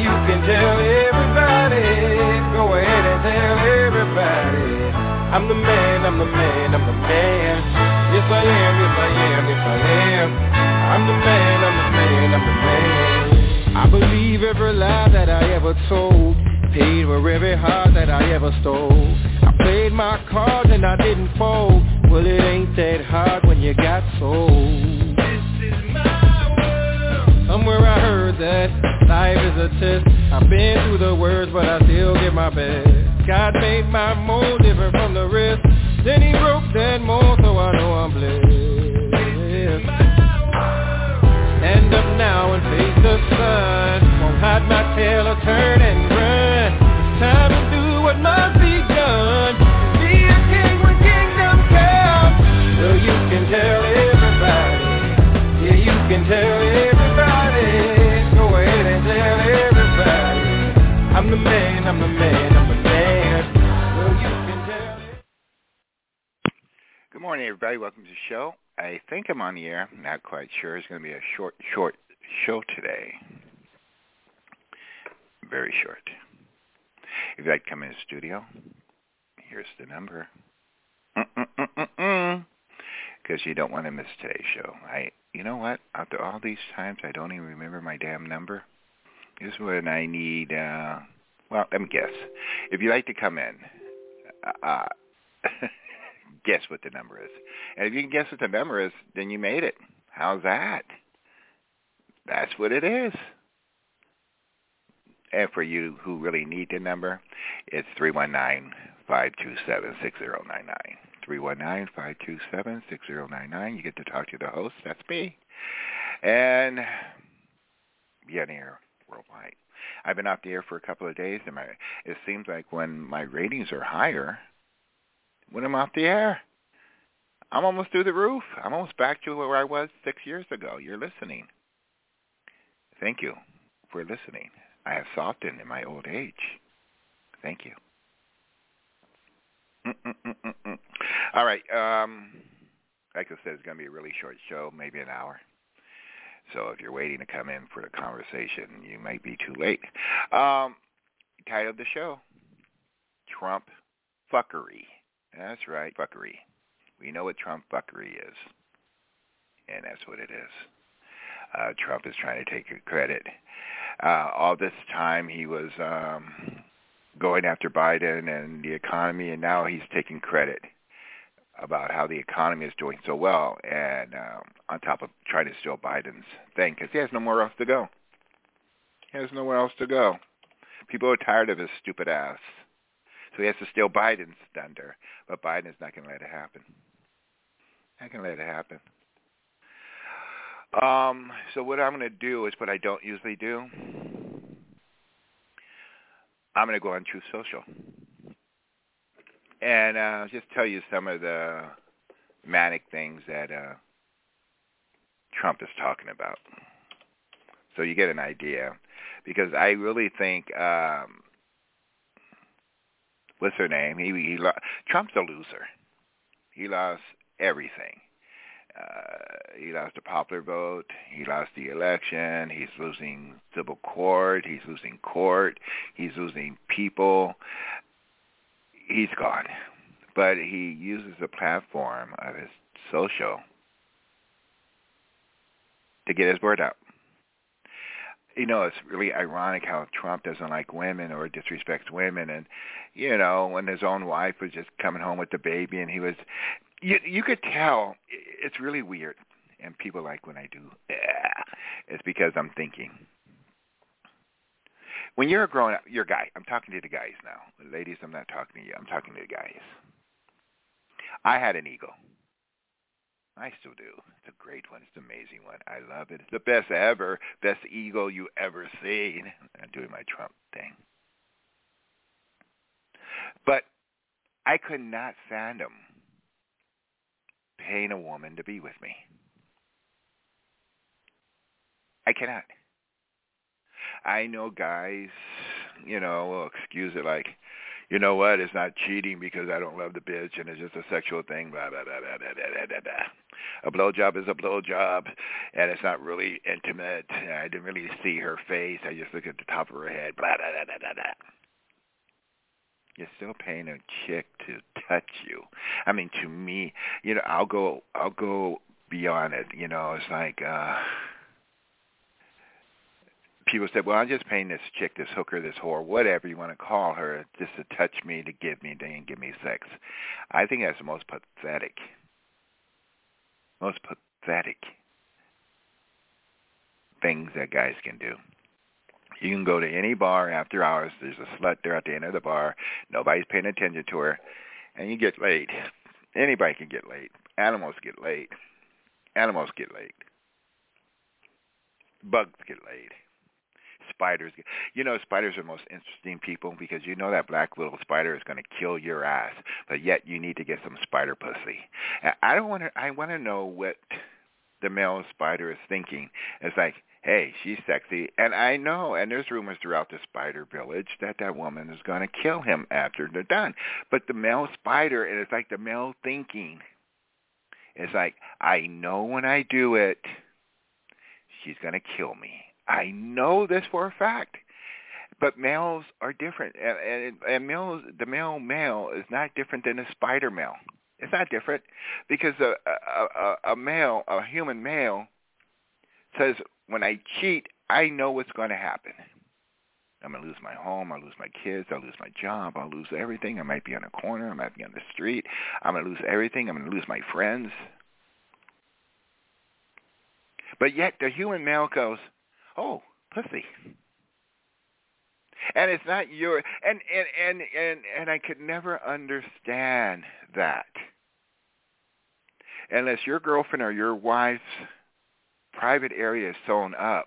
you can tell everybody. Go ahead and tell everybody. I'm the man, I'm the man, I'm the man. Yes I am, yes I am, yes I am. I'm the man, I'm the man, I'm the man. I believe every lie that I ever told. Paid for every heart that I ever stole. I played my cards and I didn't fold. Well, it ain't that hard when you got sold. This is my world. Somewhere I heard that life is a test. I've been through the worst, but I still give my best. God made my mold different from the rest. Then he broke that mold, so I know I'm blessed. Stand up now and face the sun. Won't hide my tail or turn and run. It's time to do what must be done. Be a king when kingdom comes. Well, you can tell everybody. Yeah, you can tell everybody. Go ahead and tell everybody. I'm the man, I'm the man, I'm the man. Well, you can tell it. Good morning, everybody. Welcome to the show. I think I'm on the air. I'm not quite sure. It's going to be a short show today. Very short. If you'd like to come in the studio, here's the number. Because you don't want to miss today's show. You know what? After all these times, I don't even remember my damn number. This is when I need, well, let me guess. If you'd like to come in, guess what the number is. And if you can guess what the number is, then you made it. How's that? That's what it is. And for you who really need the number, it's 319-527-6099. 319-527-6099. You get to talk to the host. That's me. And be on the air worldwide. I've been off the air for a couple of days, and it seems like when my ratings are higher, when I'm off the air, I'm almost through the roof. I'm almost back to where I was 6 years ago. You're listening. Thank you for listening. I have softened in my old age. Thank you. All right. Like I said, it's going to be a really short show, maybe an hour. So if you're waiting to come in for the conversation, you might be too late. Title of the show, Trump Fuckery. That's right, fuckery. We know what Trump fuckery is, and that's what it is. Trump is trying to take credit. All this time he was going after Biden and the economy, and now he's taking credit about how the economy is doing so well, and on top of trying to steal Biden's thing, because he has nowhere else to go. He has nowhere else to go. People are tired of his stupid ass. So he has to steal Biden's thunder, but Biden is not going to let it happen. Not going to let it happen. So what I'm going to do is what I don't usually do. I'm going to go on Truth Social and just tell you some of the manic things that Trump is talking about, so you get an idea. Because I really think, what's her name? Trump's a loser. He lost everything. He lost the popular vote. He lost the election. He's losing civil court. He's losing court. He's losing people. He's gone. But he uses the platform of his social to get his word out. You know, it's really ironic how Trump doesn't like women or disrespects women. And, you know, when his own wife was just coming home with the baby and he was, you could tell it's really weird. And people like when I do, it's because I'm thinking. When you're a grown-up, you're a guy. I'm talking to the guys now. Ladies, I'm not talking to you. I'm talking to the guys. I had an ego. I still do. It's a great one. It's an amazing one. I love it. It's the best ever, best ego you ever seen. I'm doing my Trump thing. But I could not fathom paying a woman to be with me. I cannot. I know guys, you know, will excuse it like, you know what, it's not cheating because I don't love the bitch and it's just a sexual thing, blah, blah, blah, blah, blah, blah, blah, blah. A blowjob is a blowjob, and it's not really intimate. I didn't really see her face. I just look at the top of her head. Blah, blah, blah, blah, blah. You're still paying a chick to touch you. I mean, to me, I'll go beyond it. It's like people say, well, I'm just paying this chick, this hooker, this whore, whatever you want to call her, just to touch me, to give me, and give me sex. I think that's the most pathetic things that guys can do. You can go to any bar after hours. There's a slut there at the end of the bar. Nobody's paying attention to her, and you get laid. Anybody can get laid. Animals get laid. Animals get laid. Bugs get laid. Spiders get. Spiders are the most interesting people because that black little spider is going to kill your ass, but yet you need to get some spider pussy. I want to know what the male spider is thinking. It's like, hey, she's sexy, and I know, and there's rumors throughout the spider village that woman is going to kill him after they're done. But the male spider, and it's like the male thinking, it's like, I know when I do it, she's going to kill me. I know this for a fact. But males are different, and males, the male is not different than a spider male. It's not different because a human male says, when I cheat, I know what's going to happen. I'm going to lose my home. I'll lose my kids. I'll lose my job. I'll lose everything. I might be on a corner. I might be on the street. I'm going to lose everything. I'm going to lose my friends. But yet the human male goes, oh, pussy. And it's not your, and I could never understand that unless your girlfriend or your wife's private area is sewn up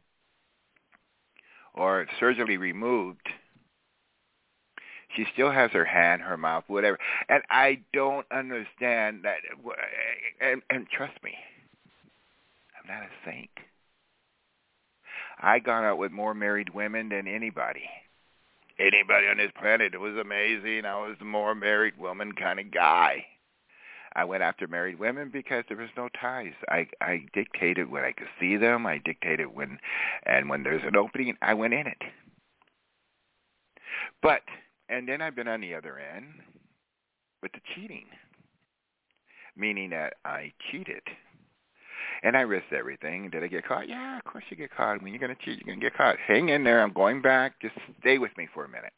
or surgically removed, she still has her hand, her mouth, whatever. And I don't understand that. And trust me, I'm not a saint. I got out with more married women than anybody on this planet. It was amazing. I was the more married woman kind of guy. I went after married women because there was no ties. I dictated when I could see them. I dictated when there's an opening, I went in it. And then I've been on the other end with the cheating, meaning that I cheated. And I risked everything. Did I get caught? Yeah, of course you get caught. When you're going to cheat, you're going to get caught. Hang in there. I'm going back. Just stay with me for a minute.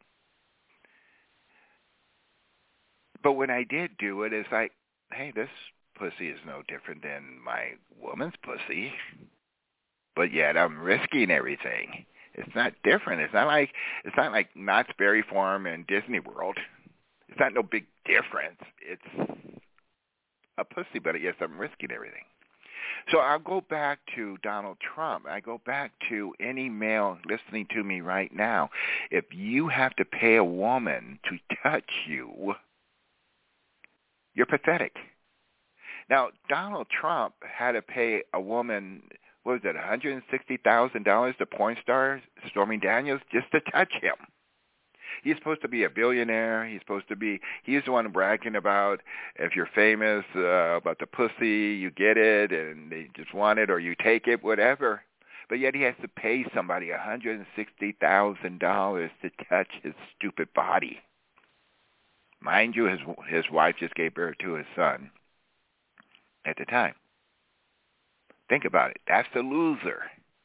But when I did do it, it's like, hey, this pussy is no different than my woman's pussy. But yet I'm risking everything. It's not different. It's not like Knott's Berry Farm and Disney World. It's not no big difference. It's a pussy, but yes, I'm risking everything. So I'll go back to Donald Trump. I go back to any male listening to me right now. If you have to pay a woman to touch you, you're pathetic. Now, Donald Trump had to pay a woman, what was it, $160,000 to porn star Stormy Daniels just to touch him. He's supposed to be a billionaire. He's the one bragging about if you're famous, about the pussy, you get it, and they just want it, or you take it, whatever. But yet he has to pay somebody $160,000 to touch his stupid body. Mind you, his wife just gave birth to his son at the time. Think about it. That's a loser.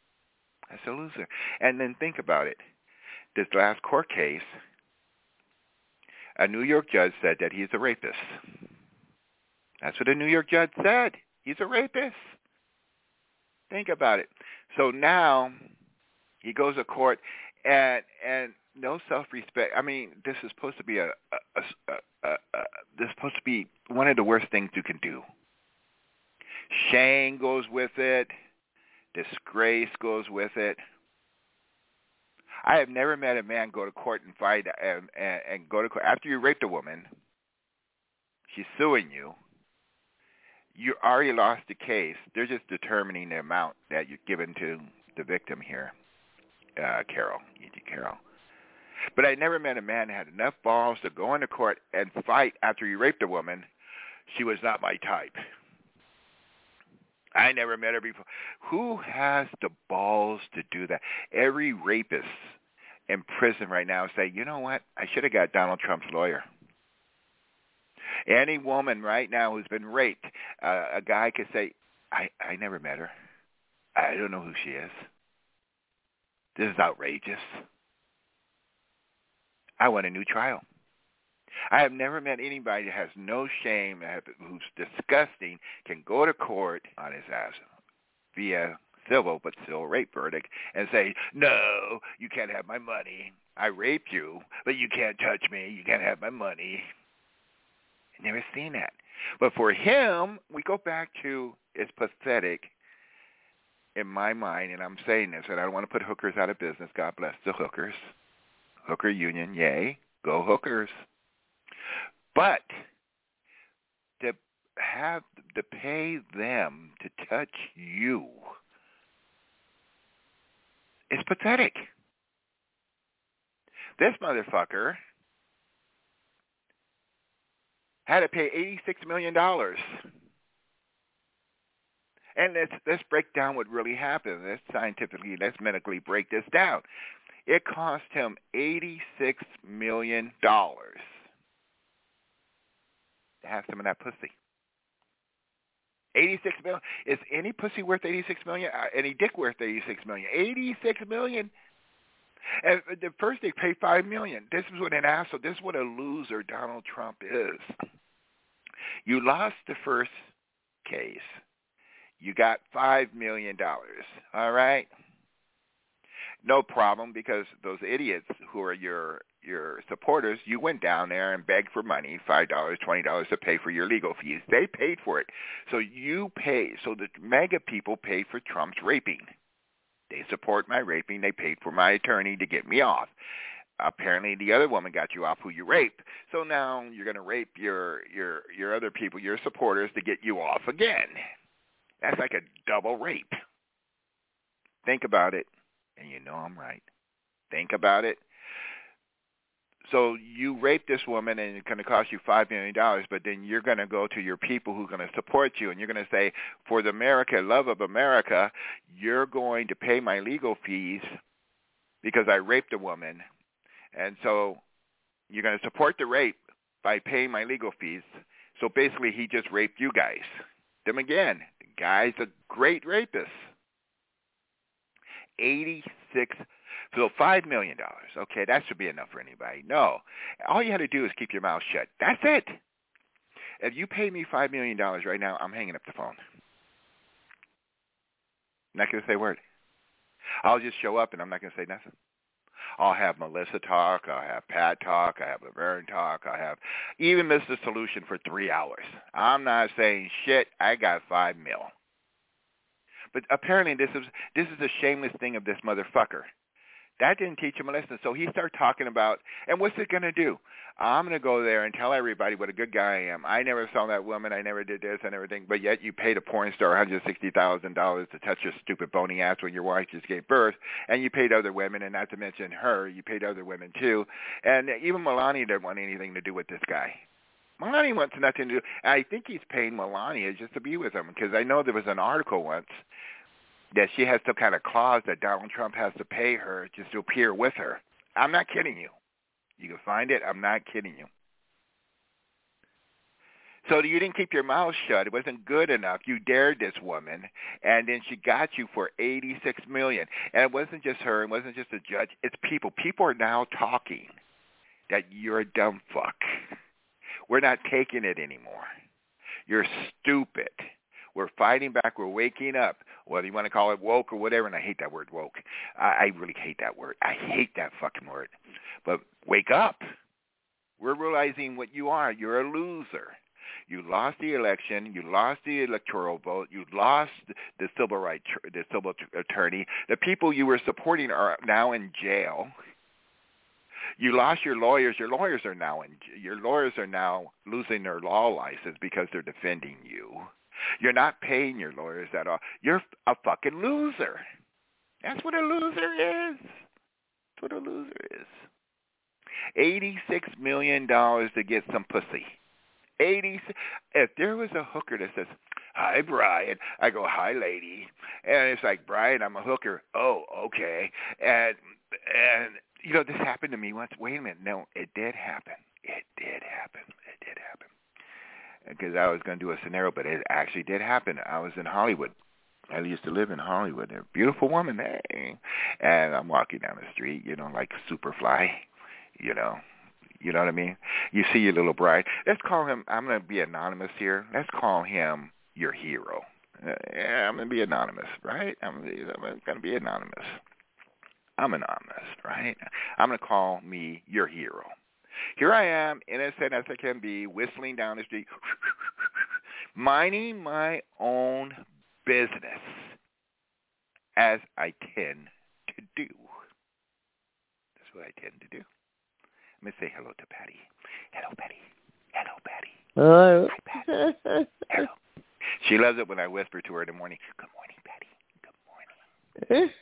And then think about it. This last court case, a New York judge said that he's a rapist. That's what a New York judge said. He's a rapist. Think about it. So now he goes to court and no self-respect. I mean, this is supposed to be this is supposed to be one of the worst things you can do. Shame goes with it. Disgrace goes with it. I have never met a man go to court and fight and go to court after you raped a woman. She's suing you. You already lost the case. They're just determining the amount that you're given to the victim here, Carol, E.G. Carroll. But I never met a man that had enough balls to go into court and fight after you raped a woman. She was not my type. I never met her before. Who has the balls to do that? Every rapist in prison right now say, you know what? I should have got Donald Trump's lawyer. Any woman right now who's been raped, a guy could say, I never met her. I don't know who she is. This is outrageous. I want a new trial. I have never met anybody that has no shame, who's disgusting, can go to court on his ass via civil but still rape verdict and say, no, you can't have my money. I raped you, but you can't touch me. You can't have my money. I've never seen that. But for him, we go back to, it's pathetic in my mind, and I'm saying this, and I don't want to put hookers out of business. God bless the hookers. Hooker union, yay, go hookers. But to pay them to touch you is pathetic. This motherfucker had to pay $86 million. And let's break down what really happened. Let's medically break this down. It cost him $86 million to have some of that pussy. $86 million. Is any pussy worth $86 million? Any dick worth $86 million? $86 million. And the first they paid $5 million. This is what an asshole. This is what a loser Donald Trump is. You lost the first case. You got $5 million. All right. No problem, because those idiots who are your supporters, you went down there and begged for money, $5, $20 to pay for your legal fees. They paid for it. So you pay. So the MAGA people paid for Trump's raping. They support my raping. They paid for my attorney to get me off. Apparently the other woman got you off who you raped. So now you're going to rape your other people, your supporters, to get you off again. That's like a double rape. Think about it. And you know I'm right. Think about it. So you raped this woman, and it's going to cost you $5 million, but then you're going to go to your people who are going to support you, and you're going to say, for the love of America, you're going to pay my legal fees because I raped a woman. And so you're going to support the rape by paying my legal fees. So basically he just raped you guys. Them again. The guy's a great rapist. So $5 million. Okay, that should be enough for anybody. No. All you had to do is keep your mouth shut. That's it. If you pay me $5 million right now, I'm hanging up the phone. I'm not going to say a word. I'll just show up and I'm not going to say nothing. I'll have Melissa talk. I'll have Pat talk. I have Laverne talk. I have even Mr. Solution for 3 hours. I'm not saying shit. I got $5 million. But apparently this is a shameless thing of this motherfucker. That didn't teach him a lesson. So he started talking about, and what's it going to do? I'm going to go there and tell everybody what a good guy I am. I never saw that woman. I never did this and everything. But yet you paid a porn star $160,000 to touch your stupid bony ass when your wife just gave birth. And you paid other women, and not to mention her, you paid other women too. And even Melania didn't want anything to do with this guy. Melania wants nothing to do. I think he's paying Melania just to be with him, because I know there was an article once that she has some kind of clause that Donald Trump has to pay her just to appear with her. I'm not kidding you. You can find it. I'm not kidding you. So you didn't keep your mouth shut. It wasn't good enough. You dared this woman, and then she got you for $86 million. And it wasn't just her. It wasn't just a judge. It's people. People are now talking that you're a dumb fuck. We're not taking it anymore. You're stupid. We're fighting back. We're waking up. Whether you want to call it woke or whatever, and I hate that word woke. I really hate that word. I hate that fucking word. But wake up. We're realizing what you are. You're a loser. You lost the election. You lost the electoral vote. You lost the civil attorney. The people you were supporting are now in jail. You lost your lawyers. Your lawyers are now losing their law license because they're defending you. You're not paying your lawyers at all. You're a fucking loser. That's what a loser is. That's what a loser is. $86 million to get some pussy. If there was a hooker that says, hi, Brian. I go, hi, lady. And it's like, Brian, I'm a hooker. Oh, okay. And this happened to me once. Wait a minute. No, it did happen. It did happen. Because I was going to do a scenario, but it actually did happen. I was in Hollywood. I used to live in Hollywood. A beautiful woman, hey. And I'm walking down the street, like Superfly, You know what I mean? You see your little bride. Let's call him, I'm going to be anonymous here. Let's call him your hero. Yeah, I'm going to be anonymous, right? I'm going to be anonymous. I'm anonymous, right? I'm going to call me your hero. Here I am, innocent as I can be, whistling down the street, minding my own business, as I tend to do. That's what I tend to do. Let me say hello to Patty. Hello, Patty. Hello, Patty. Hello. Hi, Patty. Hello. She loves it when I whisper to her in the morning, good morning, Patty. Good morning.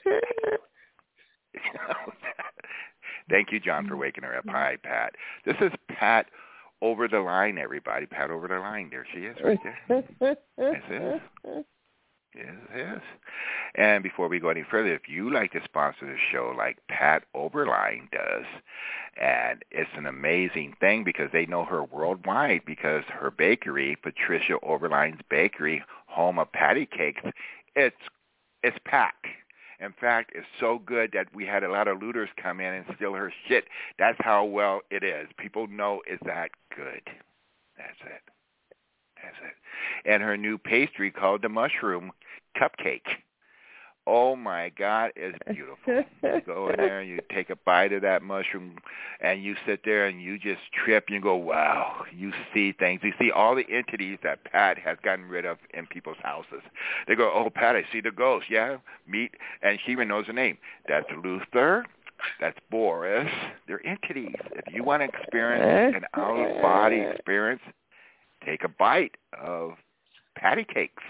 Thank you, John, for waking her up. Hi, Pat. This is Pat over the line, everybody. Pat over the line. There she is right there. Yes, it is. Yes, it is. And before we go any further, if you like to sponsor the show like Pat Oberline does, and it's an amazing thing because they know her worldwide because her bakery, Patricia Oberline's Bakery, home of patty cakes, it's packed. In fact, it's so good that we had a lot of looters come in and steal her shit. That's how well it is. People know it's that good. That's it. And her new pastry called the Mushroom Cupcake. Oh, my God, it's beautiful. You go in there and you take a bite of that mushroom and you sit there and you just trip and you go, wow. You see things. You see all the entities that Pat has gotten rid of in people's houses. They go, oh, Pat, I see the ghost. Yeah, meet. And she even knows the name. That's Luther. That's Boris. They're entities. If you want to experience an out-of-body experience, take a bite of patty cakes.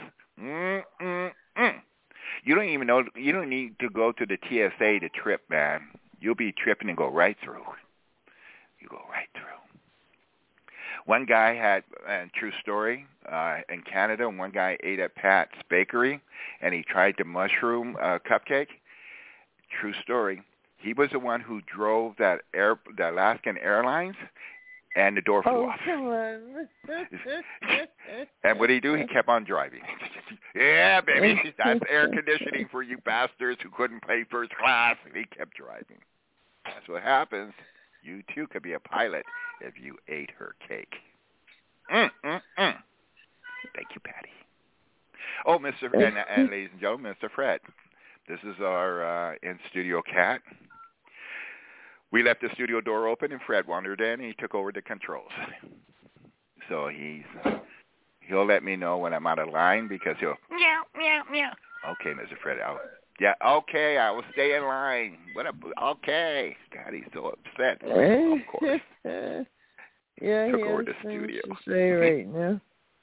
You don't even know. You don't need to go to the TSA to trip, man. You'll be tripping and go right through. You go right through. One guy had, true story, in Canada, one guy ate at Pat's Bakery, and he tried the mushroom cupcake. True story. He was the one who drove the Alaskan Airlines, and the door flew off. Come on. And what did he do? He kept on driving. Yeah, baby, that's air conditioning for you bastards who couldn't pay first class. And he kept driving. That's what happens. You, too, could be a pilot if you ate her cake. Thank you, Patty. Oh, Mr. And ladies and gentlemen, Mr. Fred. This is our in-studio cat. We left the studio door open, and Fred wandered in, and he took over the controls. So he'll let me know when I'm out of line because he'll meow, meow, meow. Okay, Mr. Fred. Okay, I will stay in line. Okay. God, he's so upset. Of course. Yeah, took over the studio. To say right now.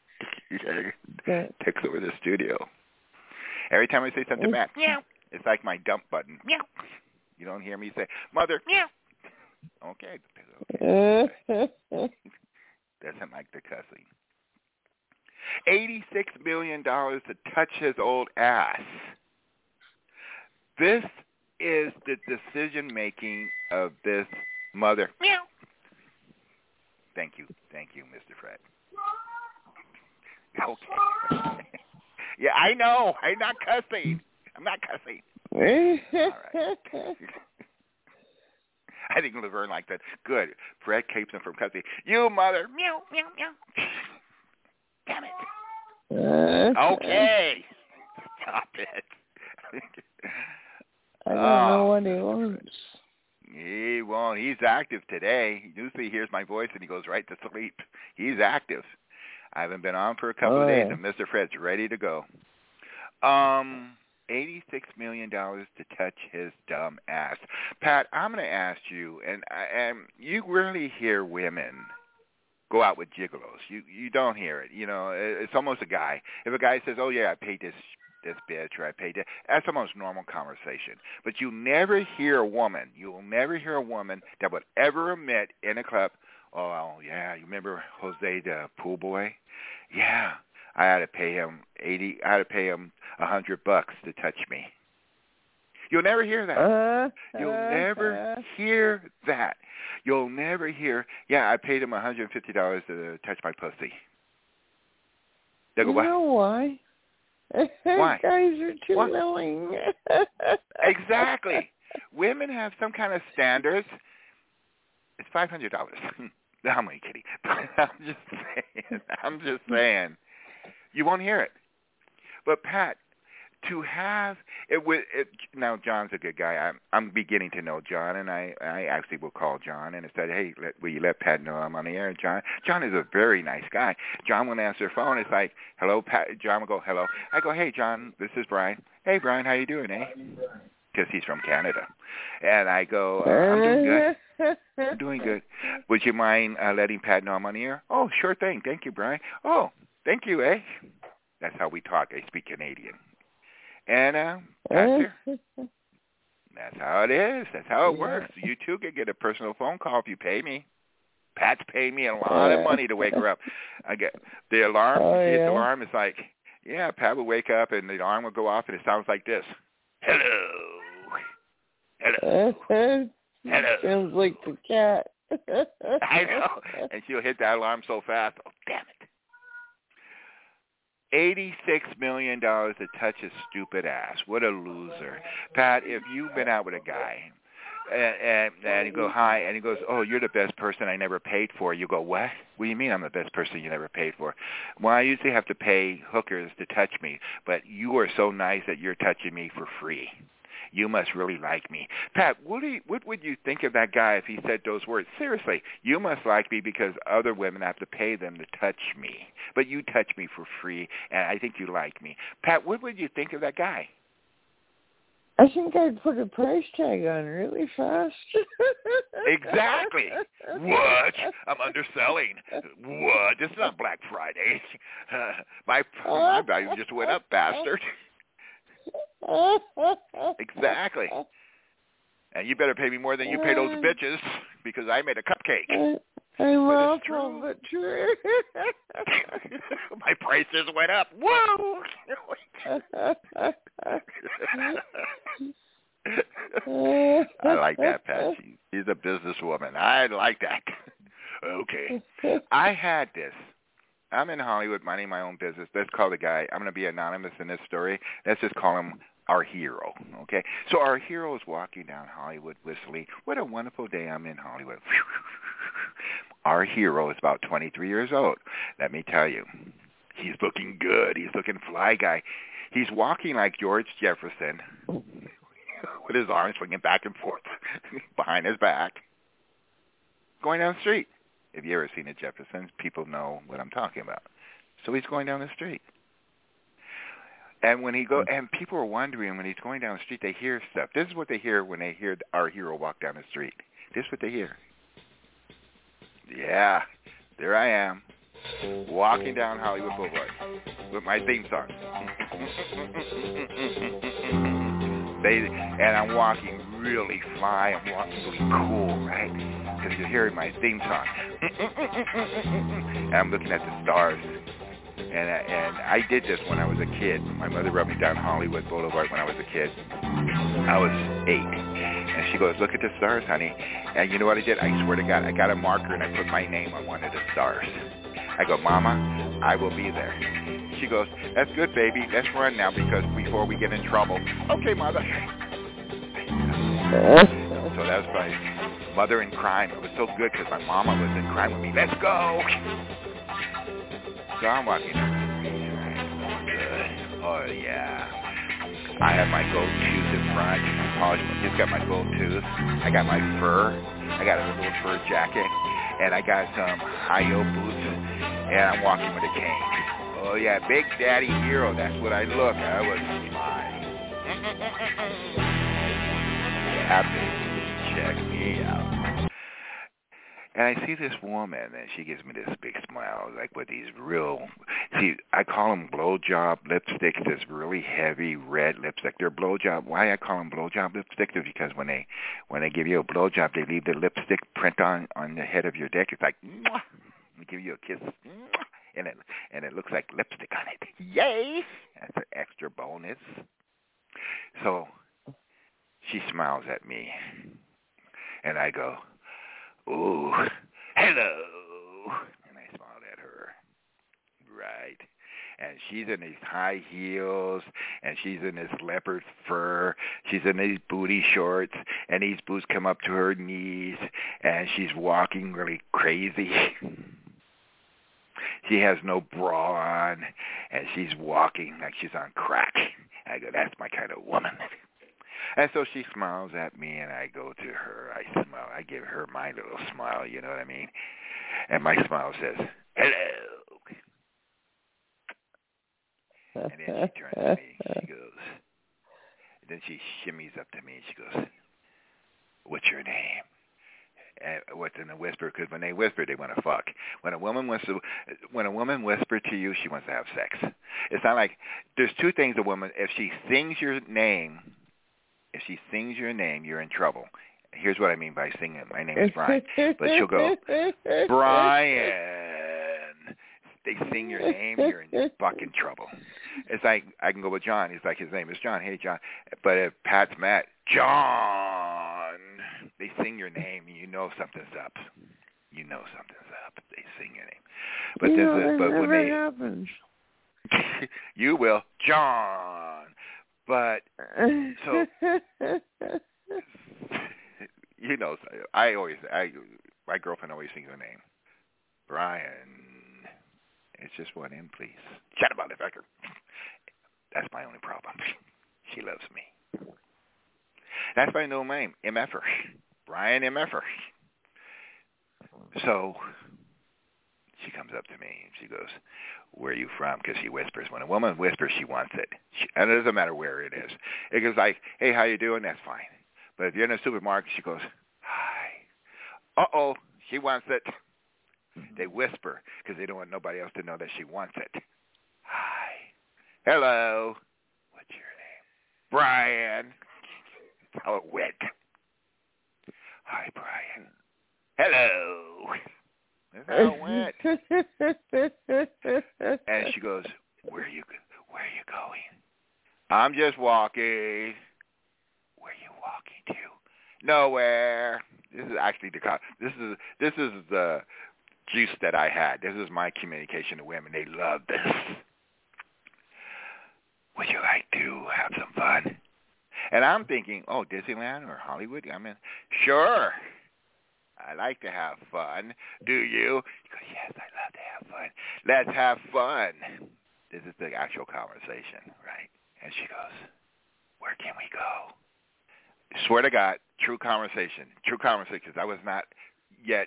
Takes over the studio. Every time I say something back, meow. It's like my dump button. Meow. You don't hear me say, Mother, meow. Okay. Doesn't like the cussing. $86 million to touch his old ass. This is the decision-making of this mother. Meow. Thank you, Mr. Fred. Okay. Yeah, I know. I'm not cussing. All right. I think Laverne liked that. Good. Fred keeps him from cussing. You mother. Meow, meow, meow. Damn it. Okay. Stop it. I don't know what he wants. He won't. He's active today. Usually he hears my voice and he goes right to sleep. He's active. I haven't been on for a couple of days, and Mr. Fred's ready to go. $86 million to touch his dumb ass. Pat, I'm going to ask you, and you rarely hear women go out with gigolos. You don't hear it. You know, it's almost a guy. If a guy says, oh, yeah, I paid this bitch, or I paid that, that's the most normal conversation. But you never hear a woman that would ever admit in a club, oh, yeah, you remember Jose the pool boy? Yeah, I had to pay him $100 to touch me. You'll never hear that. You'll never hear that. You'll never hear, yeah, I paid him $150 to touch my pussy. They go, you what? know why? Why? Guys are too What? willing. Exactly. Women have some kind of standards. It's $500. No, I'm only kidding. I'm just saying. You won't hear it. But Pat, to have it with it, now John's a good guy. I'm beginning to know John, and I actually will call John and I said, hey, will you let Pat know I'm on the air? John is a very nice guy. John won't answer the phone. It's like, hello, Pat. John will go, hello. I go, hey, John, this is Brian. Hey, Brian, how you doing, eh? Because he's from Canada. And I go, I'm doing good. I'm doing good. Would you mind letting Pat know I'm on the air? Oh, sure thing. Thank you, Brian. Oh, thank you, eh? That's how we talk. I speak Canadian. And Pat's here. That's how it is. That's how it works. You too can get a personal phone call if you pay me. Pat's paying me a lot of money to wake her up. I get the alarm. The alarm is like, yeah, Pat will wake up and the alarm will go off and it sounds like this. Hello. Hello. Hello. Sounds like the cat. I know. And she'll hit that alarm so fast. Oh, damn it. $86 million to touch his stupid ass. What a loser. Pat, if you've been out with a guy and you go, hi, and he goes, oh, you're the best person I never paid for. You go, what? What do you mean I'm the best person you never paid for? Well, I usually have to pay hookers to touch me, but you are so nice that you're touching me for free. You must really like me. Pat, what would you think of that guy if he said those words? Seriously, you must like me because other women have to pay them to touch me. But you touch me for free, and I think you like me. Pat, what would you think of that guy? I think I'd put a price tag on really fast. Exactly. What? I'm underselling. What? This is not Black Friday. My value just went up, bastard. Exactly. And you better pay me more than you pay those bitches because I made a cupcake. I'm welcome, but true. My prices went up. Whoa! I like that, Pat. She's a businesswoman. I like that. Okay. I had this. I'm in Hollywood minding my own business. Let's call the guy. I'm going to be anonymous in this story. Let's just call him our hero, okay? So our hero is walking down Hollywood whistling. What a wonderful day I'm in Hollywood. Our hero is about 23 years old. Let me tell you, he's looking good. He's looking fly guy. He's walking like George Jefferson with his arms swinging back and forth behind his back, going down the street. If you ever seen the Jeffersons, people know what I'm talking about. So he's going down the street. And when and people are wondering when he's going down the street, they hear stuff. This is what they hear when they hear our hero walk down the street. This is what they hear. Yeah, there I am, walking down Hollywood Boulevard with my theme song. And I'm walking really fly. I'm walking really cool, right? Because you're hearing my theme song. And I'm looking at the stars. And I did this when I was a kid. My mother brought me down Hollywood Boulevard when I was a kid. I was 8. And she goes, look at the stars, honey. And you know what I did? I swear to God, I got a marker and I put my name on one of the stars. I go, Mama, I will be there. She goes, that's good, baby. Let's run now before we get in trouble. Okay, Mother. So that was my mother in crime. It was so good because my mama was in crime with me. Let's go. So I'm walking up the street. Good. Oh, yeah. I have my gold tooth in front. He's got my gold tooth. I got my fur. I got a little fur jacket. And I got some high-heel boots. And I'm walking with a cane. Oh, yeah. Big Daddy Hero. That's what I look. I was fine. Happy. Check me out. And I see this woman, and she gives me this big smile, like with these I call them blowjob lipsticks, this really heavy red lipstick. They're blowjob. Why I call them blowjob lipsticks is because when they give you a blowjob, they leave the lipstick print on the head of your dick. It's like, mwah. They give you a kiss. Mwah. and it looks like lipstick on it. Yay! That's an extra bonus. So she smiles at me, and I go, ooh, hello. And I smiled at her. Right. And she's in these high heels, and she's in this leopard fur. She's in these booty shorts, and these boots come up to her knees, and she's walking really crazy. She has no bra on, and she's walking like she's on crack. I go, that's my kind of woman. And so she smiles at me, and I go to her. I smile. I give her my little smile, you know what I mean? And my smile says, hello. And then she turns to me, she goes, and then she shimmies up to me, and she goes, what's your name? And what's in a whisper? Because when they whisper, they want to fuck. When a woman whispers to you, she wants to have sex. It's not like, there's two things a woman, if she sings your name, you're in trouble. Here's what I mean by singing. My name is Brian. But she'll go, Brian. They sing your name, you're in fucking trouble. It's like, I can go with John. He's like, his name is John. Hey, John. But if Pat's Matt, John, they sing your name, and you know something's up. You know something's up. They sing your name. But that when they happens. You will, John. But so you know, my girlfriend always sings her name, Brian. It's just one in, please. Shut up, motherfucker. That's my only problem. She loves me. That's my new name, MFer. Brian MFer. So she comes up to me and she goes, where are you from? Because she whispers. When a woman whispers, she wants it. And it doesn't matter where it is. It goes like, hey, how you doing? That's fine. But if you're in a supermarket, she goes, hi. Uh-oh, she wants it. They whisper because they don't want nobody else to know that she wants it. Hi. Hello. What's your name? Brian. That's how it went. Hi, Brian. Hello. That's how it went. And she goes, where are you going? I'm just walking. Where are you walking to? Nowhere. This is actually this is the juice that I had. This is my communication to women. They love this. Would you like to have some fun? And I'm thinking, oh, Disneyland or Hollywood? I mean, sure. I like to have fun. Do you? She goes, yes, I love to have fun. Let's have fun. This is the actual conversation, right? And she goes, where can we go? Swear to God, true conversation, because I was not yet,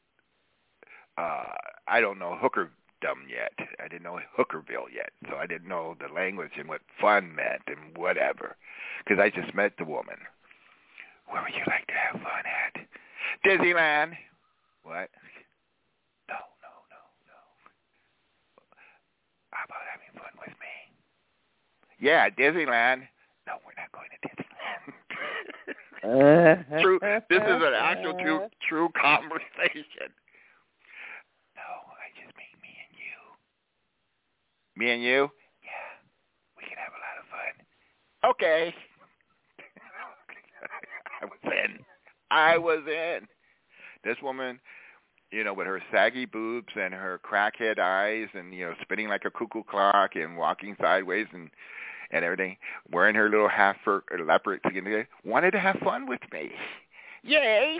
I don't know hookerdom yet. I didn't know Hookerville yet, so I didn't know the language and what fun meant and whatever, because I just met the woman. Where would you like to have fun at? Disneyland. What? No. How about having fun with me? Yeah, Disneyland. No, we're not going to Disneyland. True. This is an actual true conversation. No, I just mean me and you. Me and you? Yeah. We can have a lot of fun. Okay. I was in. This woman, you know, with her saggy boobs and her crackhead eyes and, you know, spinning like a cuckoo clock and walking sideways and everything, wearing her little half-fur leopard together, wanted to have fun with me. Yay!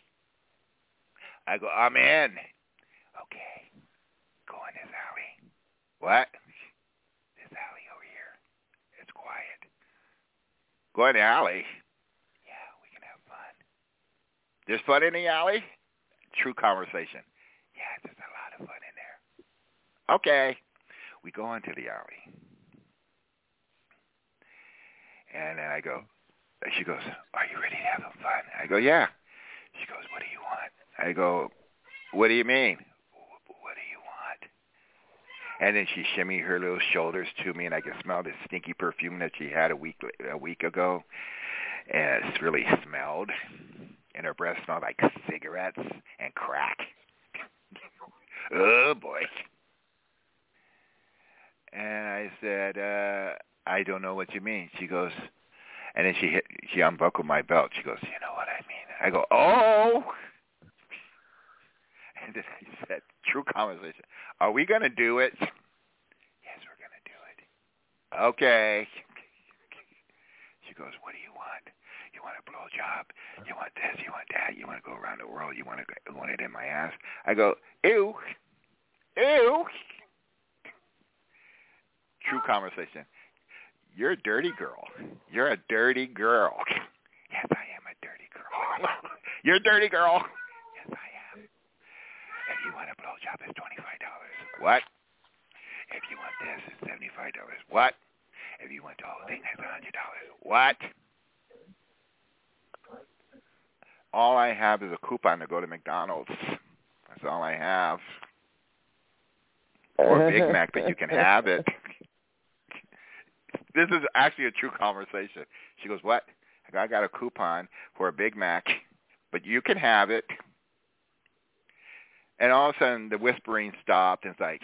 I go, I'm in. Okay. Go in this alley. What? This alley over here. It's quiet. Go in the alley? Yeah, we can have fun. There's fun in the alley? True conversation. Yeah, there's a lot of fun in there. Okay. We go into the alley. And then I go, she goes, are you ready to have some fun? I go, yeah. She goes, what do you want? I go, what do you mean? What do you want? And then she shimmied her little shoulders to me, and I could smell the stinky perfume that she had a week ago. And it really smelled. And her breath smelled like cigarettes and crack. Oh, boy. And I said, I don't know what you mean. She goes, and then she unbuckled my belt. She goes, you know what I mean? I go, oh. And then I said, true conversation, are we going to do it? Yes, we're going to do it. Okay. She goes, what do you want? You want a blowjob? You want this? You want that? You want to go around the world? You want it in my ass? I go, ew. Ew. True conversation. You're a dirty girl. You're a dirty girl. Yes, I am a dirty girl. You're a dirty girl. Yes, I am. If you want a blowjob, it's $25. What? If you want this, it's $75. What? If you want the whole thing, that's $100. What? All I have is a coupon to go to McDonald's. That's all I have. Or Big Mac, but you can have it. This is actually a true conversation. She goes, what? I got a coupon for a Big Mac, but you can have it. And all of a sudden, the whispering stopped, and it's like,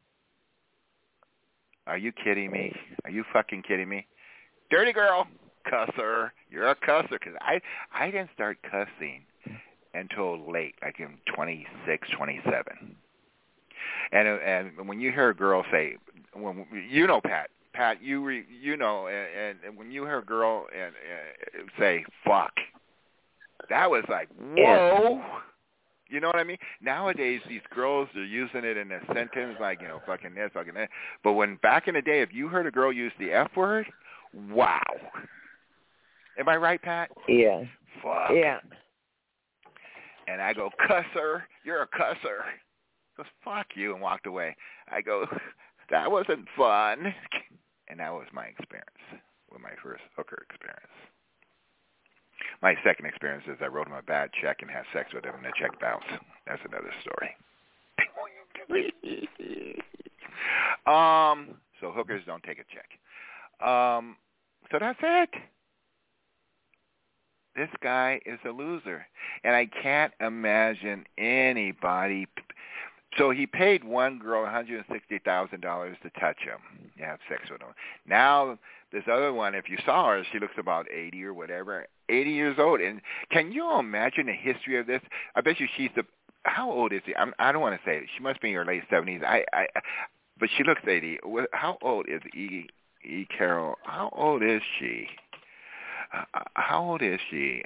are you kidding me? Are you fucking kidding me? Dirty girl, cusser. You're a cusser. Because I didn't start cussing until late, like in 26, 27. And when you hear a girl say, Pat, you know, and when you hear a girl and say fuck, that was like, whoa. Yeah. You know what I mean? Nowadays, these girls are using it in a sentence like, you know, fucking this, fucking that. But when back in the day, if you heard a girl use the F word, wow. Am I right, Pat? Yeah. Fuck. Yeah. And I go, cusser, you're a cusser. He goes, fuck you, and walked away. I go, that wasn't fun. And that was my experience with my first hooker experience. My second experience is I wrote him a bad check and had sex with him, and the check bounced. That's another story. So hookers don't take a check. So that's it. This guy is a loser, and I can't imagine anybody. So he paid one girl $160,000 to touch him, have sex with him. Now this other one, if you saw her, she looks about 80 or whatever, 80 years old. And can you imagine the history of this? I bet you she's how old is she? I don't want to say it. She must be in her late 70s. But she looks 80. How old is E. Carol? How old is she? How old is she?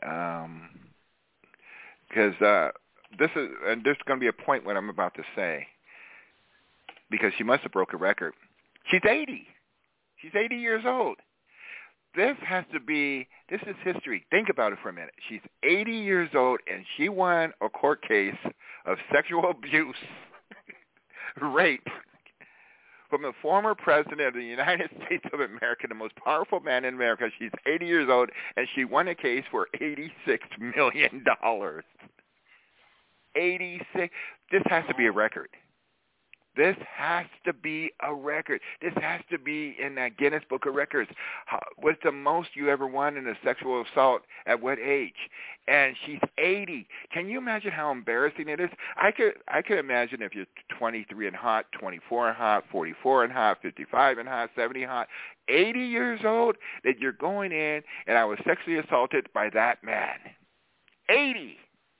Because this is going to be a point what I'm about to say, because she must have broke a record. She's 80. She's 80 years old. This is history. Think about it for a minute. She's 80 years old, and she won a court case of sexual abuse, rape, from the former president of the United States of America, the most powerful man in America. She's 80 years old, and she won a case for $86 million. 86. This has to be a record. This has to be a record. This has to be in that Guinness Book of Records. What's the most you ever won in a sexual assault? At what age? And she's 80. Can you imagine how embarrassing it is? I could imagine if you're 23 and hot, 24 and hot, 44 and hot, 55 and hot, 70 hot, 80 years old, that you're going in and I was sexually assaulted by that man. 80.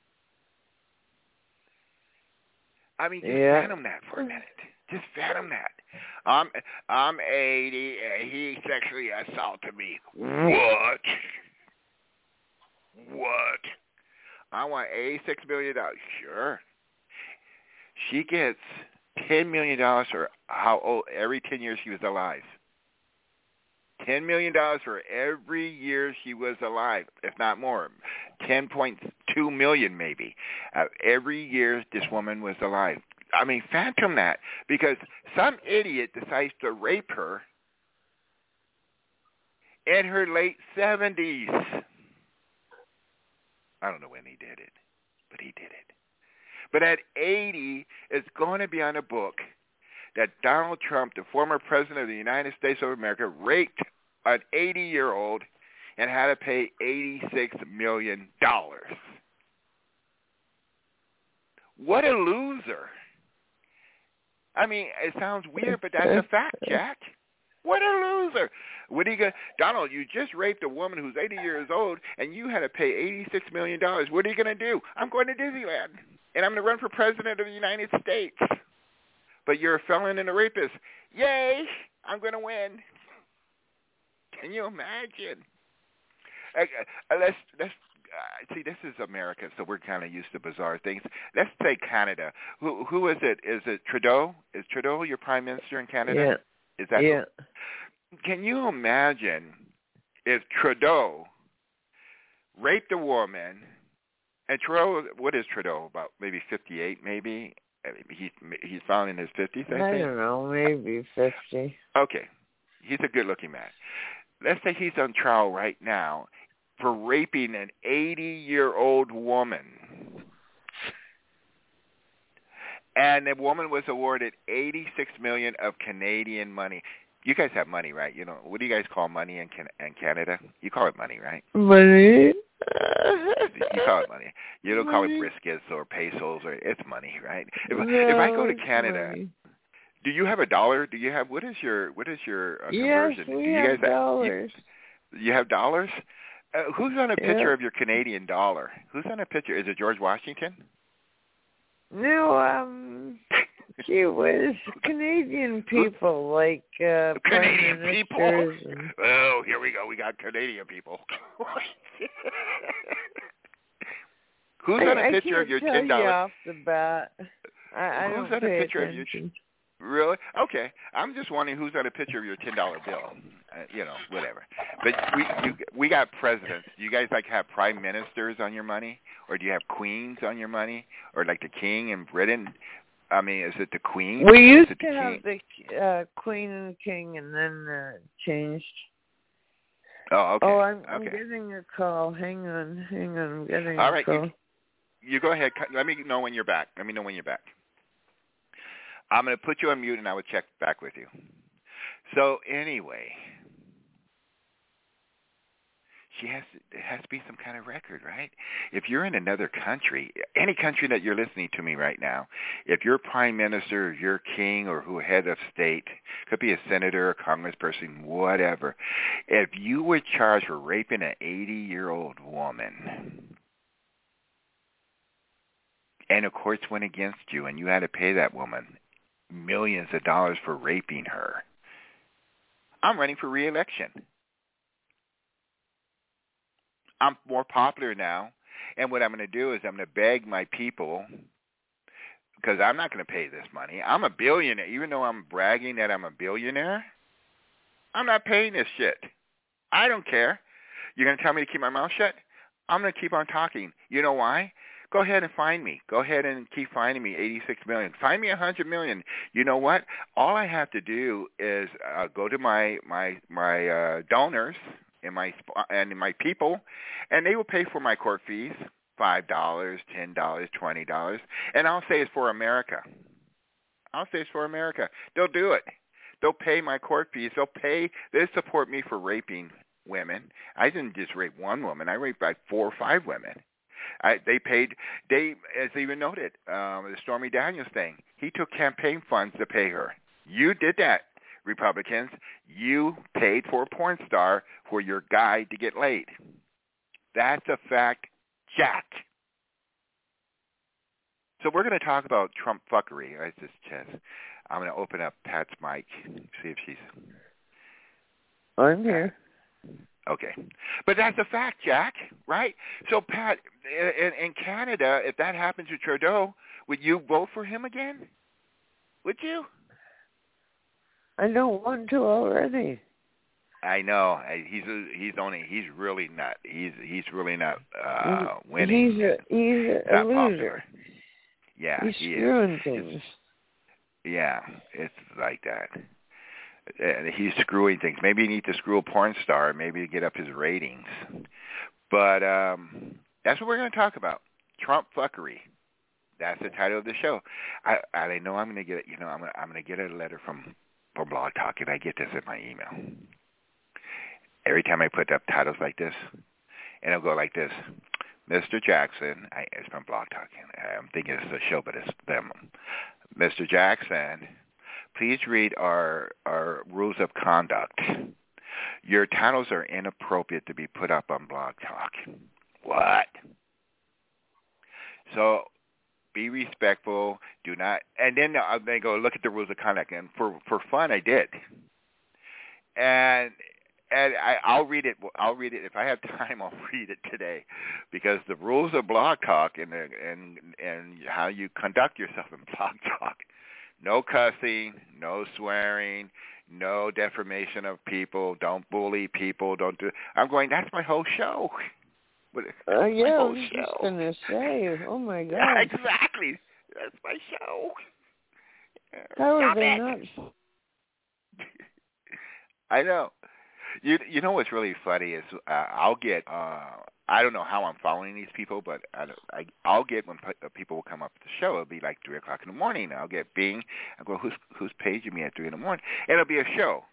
I mean, just fathom that for a minute. Just fathom that. I'm 80 and he sexually assaulted me. What? I want $86 million. Sure. She gets $10 million for how old every 10 years she was alive. $10 million for every year she was alive, if not more. 10.2 million maybe. Every year this woman was alive. I mean, phantom that, because some idiot decides to rape her in her late 70s. I don't know when he did it, but he did it. But at 80, it's going to be on a book that Donald Trump, the former president of the United States of America, raped an 80-year-old and had to pay $86 million. What a loser. I mean, it sounds weird, but that's a fact, Jack. What a loser. What are you going to... Donald, you just raped a woman who's 80 years old, and you had to pay $86 million. What are you going to do? I'm going to Disneyland, and I'm going to run for president of the United States. But you're a felon and a rapist. Yay! I'm going to win. Can you imagine? Let's see, this is America, so we're kind of used to bizarre things. Let's say Canada. Who is it? Is it Trudeau? Is Trudeau your prime minister in Canada? Yeah. Is that? Yeah. Can you imagine if Trudeau raped a woman, and Trudeau, what is Trudeau, about maybe 58 maybe? He's found in his 50s, I think. I don't know, maybe 50. Okay. He's a good-looking man. Let's say he's on trial right now for raping an 80-year-old woman. And the woman was awarded $86 million of Canadian money. You guys have money, right? You know, what do you guys call money in Canada? You call it money, right? Money? You call it money. You don't call it briskets or pesos, or it's money, right? If I go to Canada, money. Do you have a dollar? Do you have what is your conversion? Yes, we do you have guys dollars. You have dollars? Who's on a picture Yeah. of your Canadian dollar? Who's on a picture? Is it George Washington? No, gee whiz, Canadian people like Canadian prime people? ministers and... Oh, here we go. We got Canadian people. Who's on a picture of your $10? I can't tell you off the bat. I Who's don't on a pay picture attention. of your... Really? Okay. I'm just wondering who's on a picture of your $10 bill. Whatever. But we got presidents. Do you guys like have prime ministers on your money, or do you have queens on your money, or like the king in Britain? I mean, is it the queen? We used to have the queen and king, and then changed. Oh, okay. Oh, I'm okay. getting a call. Hang on. I'm getting All a right, call. you go ahead. Let me know when you're back. I'm going to put you on mute, and I will check back with you. So anyway, it has to be some kind of record, right? If you're in another country, any country that you're listening to me right now, if you're prime minister, or you're king, or who head of state, could be a senator, a congressperson, whatever, if you were charged for raping an 80-year-old woman, and the courts went against you, and you had to pay that woman millions of dollars for raping her, I'm running for re-election. I'm more popular now, and what I'm going to do is I'm going to beg my people, because I'm not going to pay this money. I'm a billionaire. Even though I'm bragging that I'm a billionaire, I'm not paying this shit. I don't care. You're going to tell me to keep my mouth shut? I'm going to keep on talking. You know why? Go ahead and find me. Go ahead and keep finding me $86 million. Find me $100 million. You know what? All I have to do is go to my donors and my people, and they will pay for my court fees, $5, $10, $20, and I'll say it's for America. They'll do it. They'll pay my court fees. They'll support me for raping women. I didn't just rape one woman. I raped like 4 or 5 women. As even noted, the Stormy Daniels thing, he took campaign funds to pay her. You did that, Republicans. You paid for a porn star for your guy to get laid. That's a fact, Jack. So we're going to talk about Trump fuckery. I'm going to open up Pat's mic, see if she's... I'm here. Okay. But that's a fact, Jack, right? So, Pat, in Canada, if that happens to Trudeau, would you vote for him again? Would you? I don't want to already. I know. He's really not. He's really not winning. He's a loser. Yeah, he's he screwing is. things. It's like that. He's screwing things. Maybe he needs to screw a porn star, maybe to get up his ratings. But that's what we're going to talk about. Trump fuckery. That's the title of the show. I know I'm going to get. I'm going to get a letter from Blog Talk if I get this in my email. Every time I put up titles like this, and it'll go like this: Mr. Jackson, it's from Blog Talk. I'm thinking it's a show, but it's them. Mr. Jackson, please read our rules of conduct. Your titles are inappropriate to be put up on Blog Talk. What? So be respectful. Do not. And then they go look at the rules of conduct. And for fun, I did. And I'll read it. I'll read it if I have time. I'll read it today, because the rules of Blog Talk and how you conduct yourself in Blog Talk: no cussing, no swearing, no defamation of people, don't bully people, don't do. I'm going. That's my whole show. Yeah, I was just gonna say. Oh my God. Yeah, exactly. That's my show. How are they not? I know. You know what's really funny is I'll get I don't know how I'm following these people, but I'll get when people will come up to the show. It'll be like 3:00 in the morning. I'll get Bing. I'll go, who's paging me at 3 in the morning? And it'll be a show.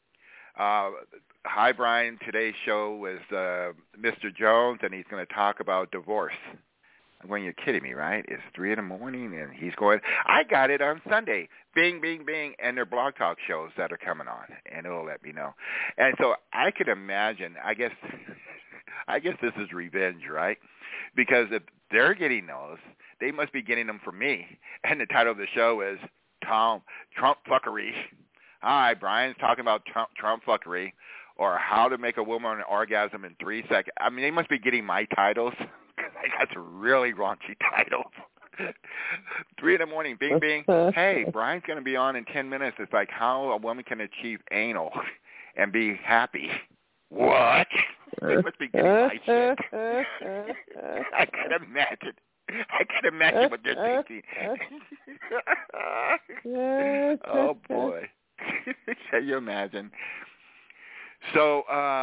Hi, Brian. Today's show was Mr. Jones, and he's going to talk about divorce. I'm going, you're kidding me, right? It's 3 in the morning, and he's going, I got it on Sunday. Bing, bing, bing, and their Blog Talk shows that are coming on, and it'll let me know. And so I could imagine, I guess this is revenge, right? Because if they're getting those, they must be getting them from me. And the title of the show is Trump Fuckery. Hi, Brian's talking about Trump Fuckery, or how to make a woman orgasm in 3 seconds. I mean, they must be getting my titles. I got some really raunchy titles. 3 in the morning, bing, bing. Hey, Brian's going to be on in 10 minutes. It's like how a woman can achieve anal and be happy. What? They must be getting my shit. I can imagine what they're thinking. Oh, boy. Can you imagine? So,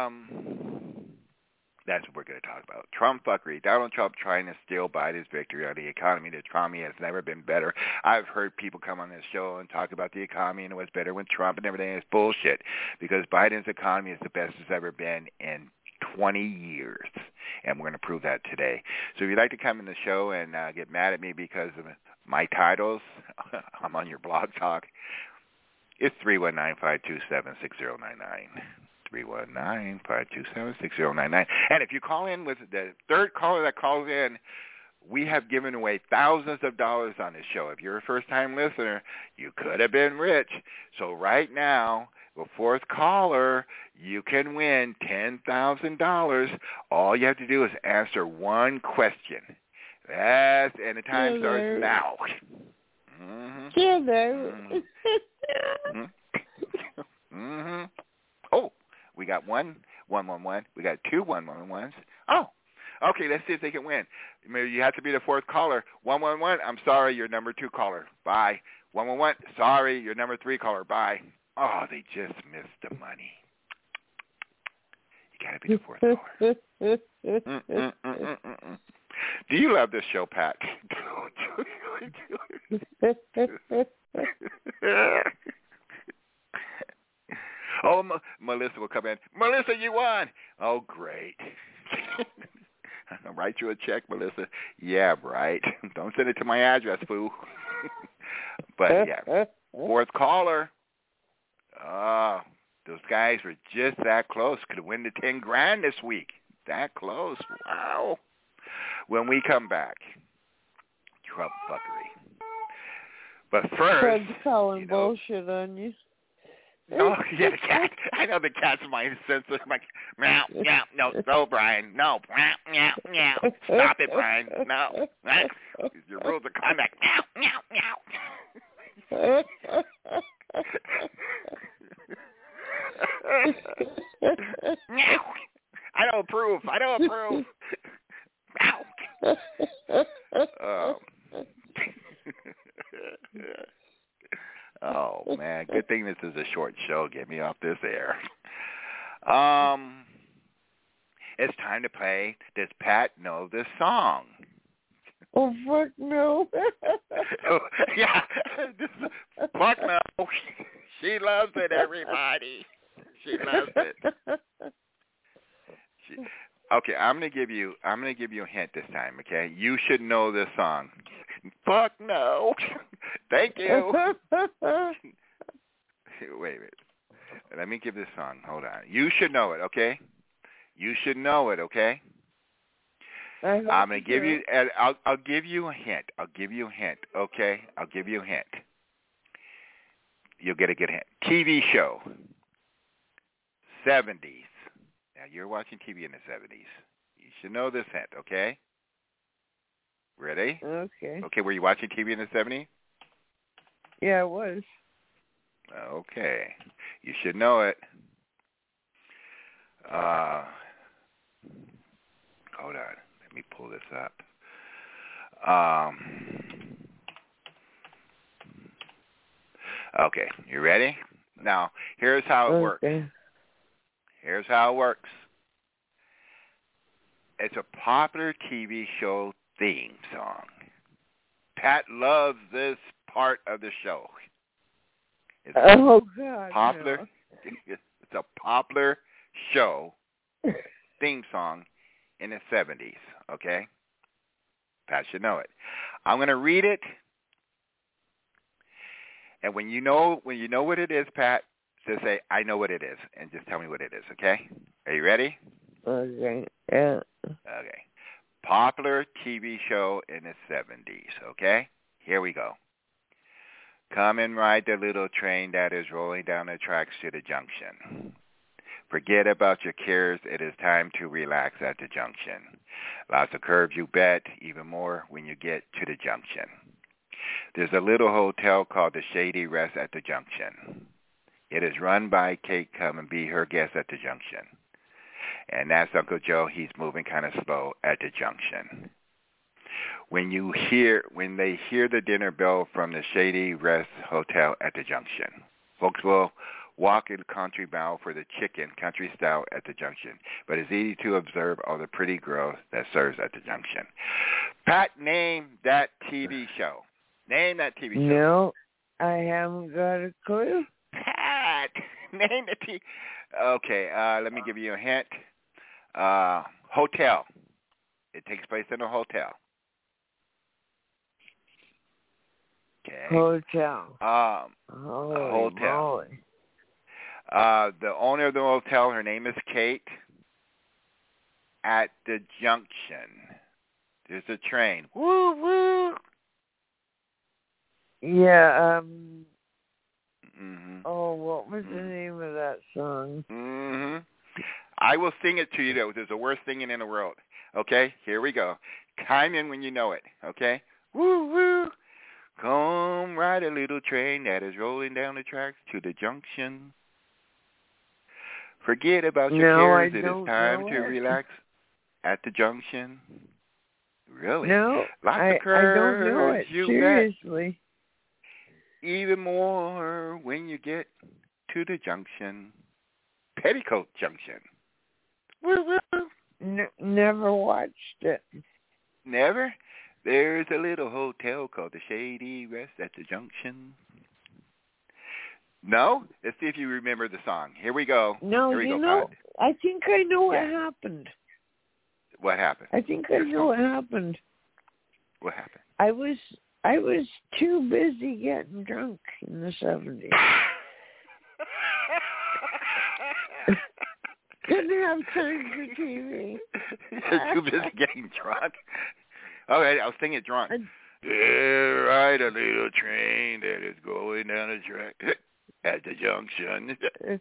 that's what we're going to talk about. Trump fuckery. Donald Trump trying to steal Biden's victory on the economy. The economy has never been better. I've heard people come on this show and talk about the economy and it was better with Trump and everything. It's bullshit, because Biden's economy is the best it's ever been in 20 years, and we're going to prove that today. So if you'd like to come in the show and get mad at me because of my titles, I'm on your Blog Talk. It's 319-527-6099. 319-527-6099. And if you call in with the third caller that calls in, we have given away thousands of dollars on this show. If you're a first-time listener, you could have been rich. So right now, the fourth caller, you can win $10,000. All you have to do is answer one question. And the time starts now. Mm-hmm. Mm-hmm. Oh, we got 111. We got 2 111s. Oh, okay. Let's see if they can win. Maybe you have to be the fourth caller. 111. I'm sorry, you're number 2 caller. Bye. 111. Sorry, you're number 3 caller. Bye. Oh, they just missed the money. You got to be the fourth caller. Do you love this show, Pat? Oh, Melissa will come in. Melissa, you won. Oh, great. I'll write you a check, Melissa. Yeah, right. Don't send it to my address, fool. But, yeah, fourth caller. Oh, those guys were just that close. Could win the $10,000 this week. That close. Wow. When we come back, Trump fuckery. But first, Fred's calling bullshit on you. Oh, yeah, the cat. I know the cat's my senses. I'm like, meow, meow, no, Brian, no, meow, meow, meow. Stop it, Brian, no. Your rules of conduct, meow, meow, meow. Meow. I don't approve. Meow. Oh, man. Good thing this is a short show. Get me off this air. It's time to play Does Pat Know This Song? Oh, fuck no. Yeah. Fuck no. She loves it, everybody. She loves it. Okay, I'm gonna give you a hint this time. Okay, you should know this song. Fuck no. Thank you. Wait a minute. Let me give this song. Hold on. You should know it. Okay. You should know it. Okay. I'm gonna give you. I'll give you a hint. I'll give you a hint. Okay. I'll give you a hint. You'll get a good hint. TV show. 70s. Now, you're watching TV in the 70s. You should know this hint, okay? Ready? Okay. Okay, were you watching TV in the 70s? Yeah, it was. Okay. You should know it. Hold on. Let me pull this up. Okay, you ready? Now, here's how it works. Here's how it works. It's a popular TV show theme song. Pat loves this part of the show. It's God! Popular. No. It's a popular show theme song in the 70s. Okay, Pat should know it. I'm going to read it, and when you know what it is, Pat, just say, I know what it is, and just tell me what it is, okay? Are you ready? Okay, yeah. Okay. Popular TV show in the 70s, okay? Here we go. Come and ride the little train that is rolling down the tracks to the junction. Forget about your cares. It is time to relax at the junction. Lots of curves, you bet, even more when you get to the junction. There's a little hotel called the Shady Rest at the junction. It is run by Kate. Come and be her guest at the junction. And that's Uncle Joe. He's moving kind of slow at the junction. When they hear the dinner bell from the Shady Rest Hotel at the junction, folks will walk in country bound for the chicken, country style at the junction. But it's easy to observe all the pretty girls that serves at the junction. Pat, name that TV show. Name that TV show. No, I haven't got a clue. Pat, name the TV. Okay, let me give you a hint. Hotel. It takes place in a hotel. Okay. Hotel. A hotel. Moly. The owner of the hotel, her name is Kate. At the junction, there's a train. Woo woo. Yeah. Mm-hmm. Oh, what was the name of that song? Mm-hmm. I will sing it to you, though. There's the worst singing in the world. Okay? Here we go. Chime in when you know it. Okay? Woo, woo. Come ride a little train that is rolling down the tracks to the junction. Forget about your cares. It is time to relax at the junction. Really? No, Lots I of curves, don't know it. you Seriously. Bet. Even more when you get to the junction. Petticoat Junction. Woo, woo. Never watched it. Never? There's a little hotel called the Shady Rest at the junction. No? Let's see if you remember the song. Here we go. No, Here we go, know, Pod. I think I know what happened. What happened? I think I know what happened. What happened? I was too busy getting drunk in the 70s. Couldn't have time for TV. You're too busy getting drunk? Okay, I was thinking drunk. Ride a little train that is going down the track at the junction.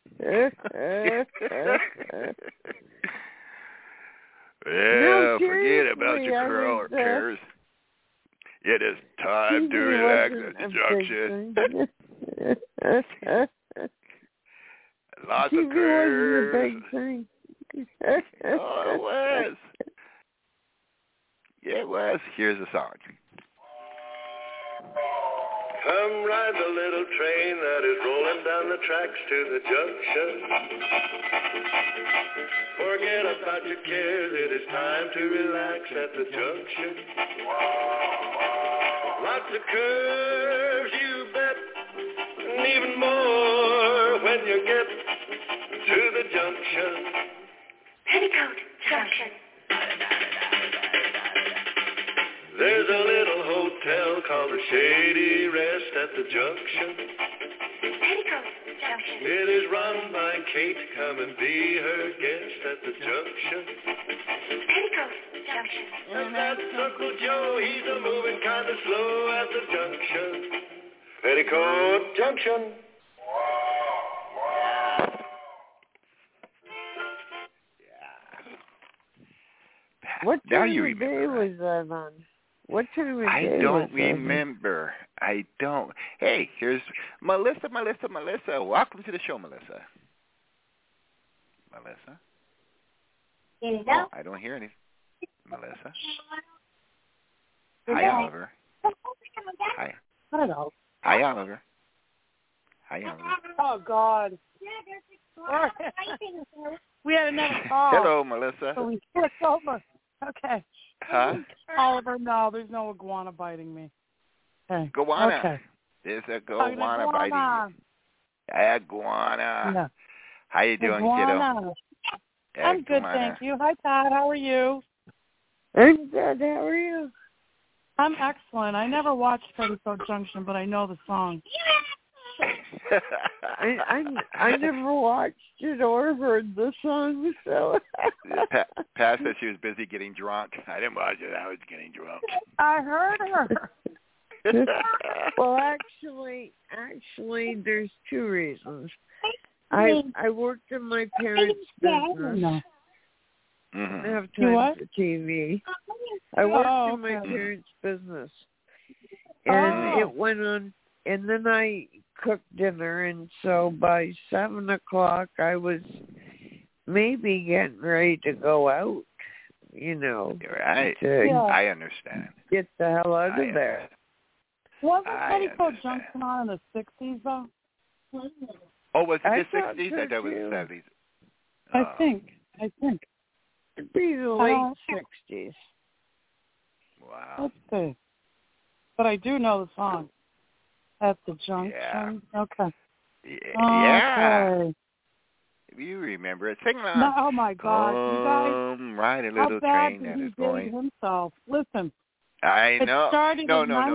No, forget about your curl or cares. It is time to relax at the junction. Lots of curves. Wasn't a big thing. Oh, it was. Yeah, it was. Here's the song. Come ride the little train that is rolling down the tracks to the junction. Forget about your cares, it is time to relax at the junction. Lots of curves, you bet, and even more when you get to the junction. Petticoat Junction. There's a little hotel called the Shady Rest at the Junction. Petticoat Junction. It is run by Kate. Come and be her guest at the Junction. Petticoat Junction. And that's Uncle Joe. He's a moving kind of slow at the Junction. Petticoat Junction. What Now time you of day remember, right? was that on? What time of I day don't was that on? remember. I don't. Hey, here's Melissa. Welcome to the show, Melissa. Melissa? Hello. I don't hear any. Melissa? Hello. Hi, Oliver. Hi. Hello. Hi, Oliver. Hi, Oliver. Oh, God. We had another call. Hello, Melissa. So we switched over. Okay. Huh? Oliver, no, there's no iguana biting me. Okay. Iguana. Okay. There's a Oh, iguana biting you. Iguana. No. How you doing, kiddo? Iguana. I'm good, thank you. Hi, Pat. How are you? I'm good. How are you? I'm excellent. I never watched Petticoat Junction, but I know the song. I never watched it or heard the song, so. Pat said she was busy getting drunk. I didn't watch it. I was getting drunk. I heard her. Well, actually, there's two reasons. I worked in my parents' business. Mm-hmm. I didn't have You time what? for TV. I worked in my parents' business, and it went on. And then I cooked dinner, and so by 7 o'clock, I was maybe getting ready to go out. You know, right? I understand. Get the hell out of there. Wasn't Petticoat Junction on in the 60s, though? Oh, was it the thought 60s? so I thought it was too. the 70s. I think. It'd be the late 60s. Wow. Let's see. But I do know the song. At the Junction. Yeah. Okay. Yeah. Okay. You remember it. Sing along. No, oh, my God. You guys. Come ride a little How bad train did that he is date going. himself? Listen. I know. It started No. in I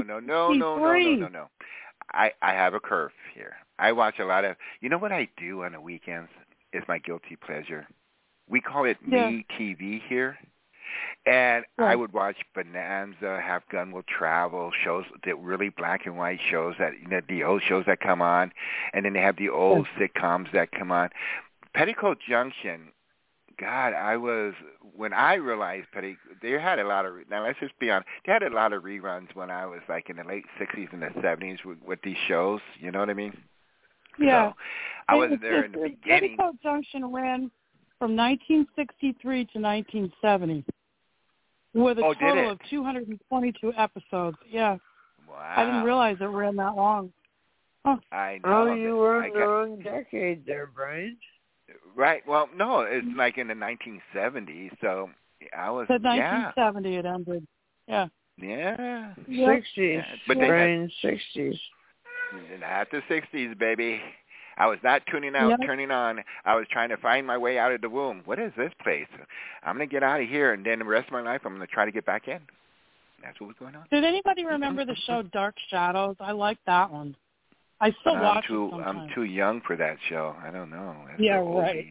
have a curve here. I watch a lot of. You know what I do on the weekends? Is my guilty pleasure. We call it Me TV here. And I would watch Bonanza, Have Gun Will Travel, shows that really black and white shows that the old shows that come on, and then they have the old sitcoms that come on. Petticoat Junction, God, when I realized they had a lot of, now let's just be honest, they had a lot of reruns when I was like in the late 60s and the 70s with these shows, you know what I mean? Yeah. So I was there in the beginning. Petticoat Junction ran from 1963 to 1970 with a total of 222 episodes. Yeah. Wow. I didn't realize it ran that long. Oh. I know. Oh, you were in the wrong decade there, Brian. Right. Well, no, it's like in the 1970s. So I was. The 1970 it ended. Yeah. Yeah. 60s. Yeah. But Brian, 60s. Not the 60s, baby. I was not tuning out, turning on. I was trying to find my way out of the womb. What is this place? I'm going to get out of here, and then the rest of my life, I'm going to try to get back in. That's what was going on. Did anybody remember the show Dark Shadows? I like that one. I still watch it sometimes. I'm too young for that show. I don't know. That's yeah, so right.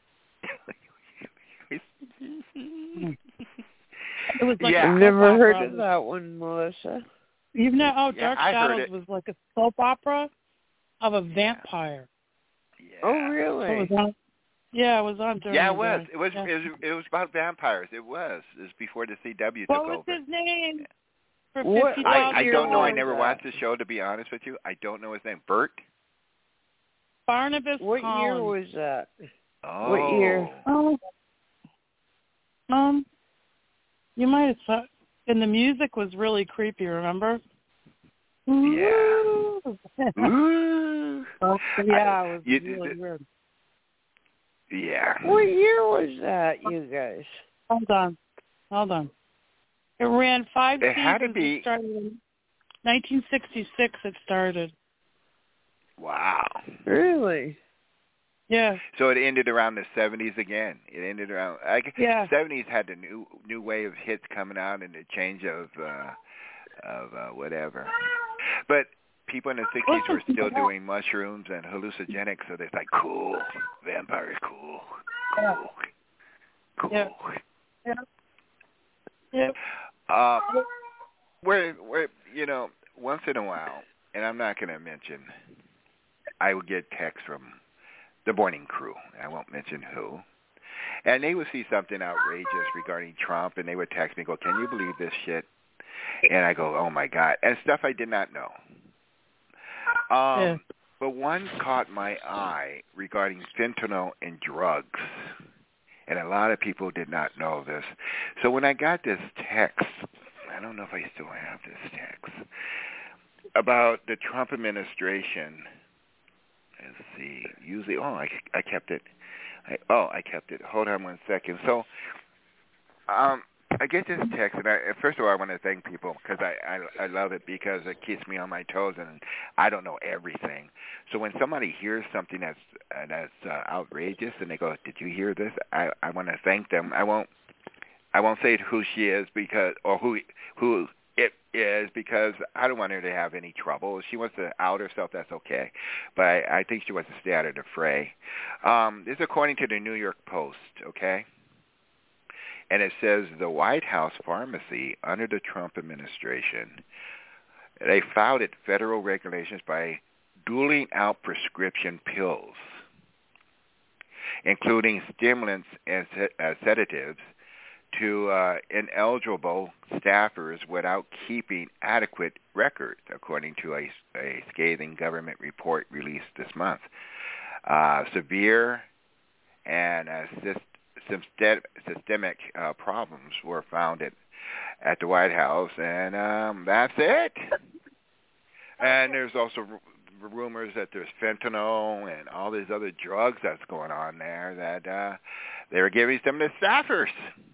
It was like I've never heard of that one, Melissa. You've never? Oh, Dark Shadows it was like a soap opera of a vampire. Yeah. Oh, really? It was on during Yeah, the it was. day. It was about vampires. It was before the CW took over. What was his name? Yeah. For I don't know. I never watched the show, to be honest with you. I don't know his name. Bert? Barnabas What Collins. year was that? Oh. What year? You might have thought, and the music was really creepy, remember? Yeah. Ooh. Yeah, it was really weird. Yeah. What year was that, you guys? Hold on. It ran 5 seasons. It had to be. It started in 1966. It started. Wow. Really? Yeah. So it ended around the 70s again. It ended around 70s had the new wave of hits coming out and the change of whatever. But people in the 60s were still doing mushrooms and hallucinogenics, so they're like, cool, vampires, cool. Yeah. Yeah. Where once in a while, and I'm not going to mention, I would get texts from the morning crew. I won't mention who. And they would see something outrageous regarding Trump, and they would text me, go, can you believe this shit? And I go, oh, my God. And stuff I did not know. But one caught my eye regarding fentanyl and drugs. And a lot of people did not know this. So when I got this text, I don't know if I still have this text, about the Trump administration. Let's see. Usually, I kept it. I kept it. Hold on one second. So I get this text, and first of all, I want to thank people because I love it because it keeps me on my toes, and I don't know everything. So when somebody hears something that's outrageous, and they go, "Did you hear this?" I want to thank them. I won't say who she is or who it is because I don't want her to have any trouble. If she wants to out herself, that's okay. But I think she wants to stay out of the fray. This is according to the New York Post, okay? And it says the White House pharmacy under the Trump administration, they flouted federal regulations by doling out prescription pills, including stimulants and sedatives, to ineligible staffers without keeping adequate records, according to a scathing government report released this month. Severe and systemic problems were found at the White House, and that's it. And there's also rumors that there's fentanyl and all these other drugs that's going on there that they were giving some to staffers.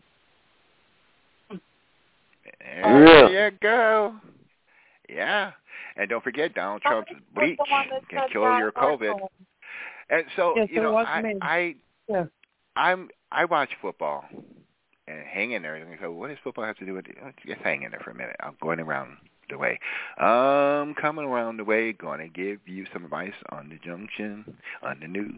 There you go. Yeah. And don't forget, Donald Trump's bleach can kill your COVID. And so, I watch football and hang in there. And go, what does football have to do with it? Just hang in there for a minute. I'm going around the way. Coming around the way, going to give you some advice on the junction, on the news.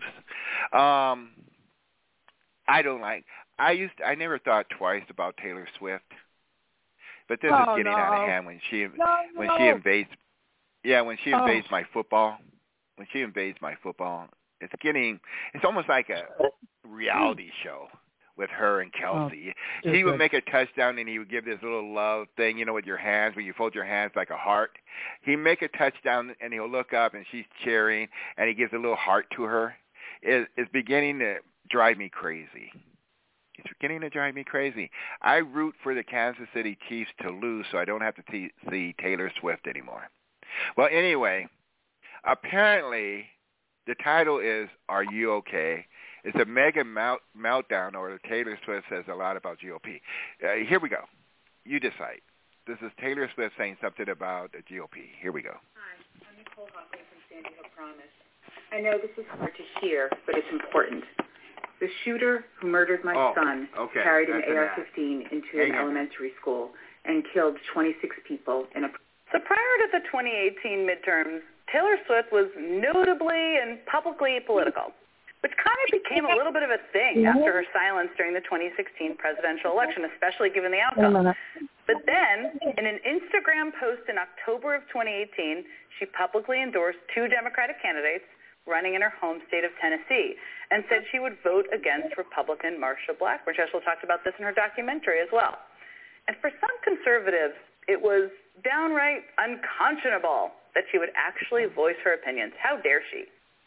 I never thought twice about Taylor Swift. But this is getting out of hand when she invades. Yeah, when she invades my football. When she invades my football, it's almost like a reality show with her and Kelsey. He would make a touchdown and he would give this little love thing, with your hands, when you fold your hands like a heart. He'd make a touchdown and he'll look up and she's cheering and he gives a little heart to her. It's beginning to drive me crazy. It's beginning to drive me crazy. I root for the Kansas City Chiefs to lose so I don't have to see Taylor Swift anymore. Well, anyway, apparently the title is Are You Okay? It's a mega meltdown, or Taylor Swift says a lot about GOP. Here we go. You decide. This is Taylor Swift saying something about the GOP. Here we go. Hi, I'm Nicole Hoffman from Sandy Hook Promise. I know this is hard to hear, but it's important. The shooter who murdered my son carried an AR-15 into an elementary school and killed 26 people in a... So prior to the 2018 midterms, Taylor Swift was notably and publicly political, which kind of became a little bit of a thing after her silence during the 2016 presidential election, especially given the outcome. But then, in an Instagram post in October of 2018, she publicly endorsed 2 Democratic candidates running in her home state of Tennessee, and said she would vote against Republican Marsha Blackburn. Jeshua talked about this in her documentary as well. And for some conservatives, it was downright unconscionable that she would actually voice her opinions. How dare she?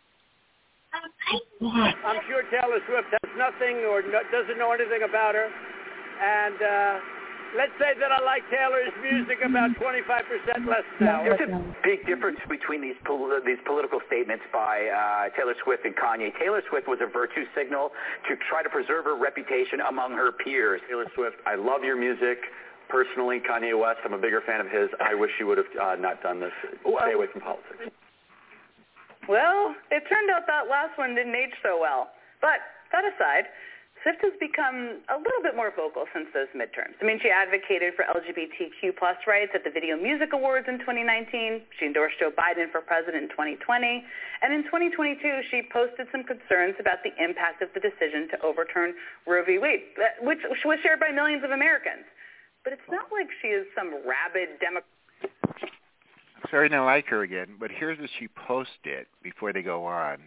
I'm sure Taylor Swift has nothing or doesn't know anything about her. And let's say that I like Taylor's music about 25% less now. There's a big difference between these political statements by Taylor Swift and Kanye. Taylor Swift was a virtue signal to try to preserve her reputation among her peers. Taylor Swift, I love your music. Personally, Kanye West, I'm a bigger fan of his. I wish you would have not done this. Stay away from politics. Well, it turned out that last one didn't age so well. But that aside, Swift has become a little bit more vocal since those midterms. I mean, she advocated for LGBTQ plus rights at the Video Music Awards in 2019. She endorsed Joe Biden for president in 2020. And in 2022, she posted some concerns about the impact of the decision to overturn Roe v. Wade, which was shared by millions of Americans. But it's not like she is some rabid Democrat. Sorry to like her again, but here's what she posted before they go on.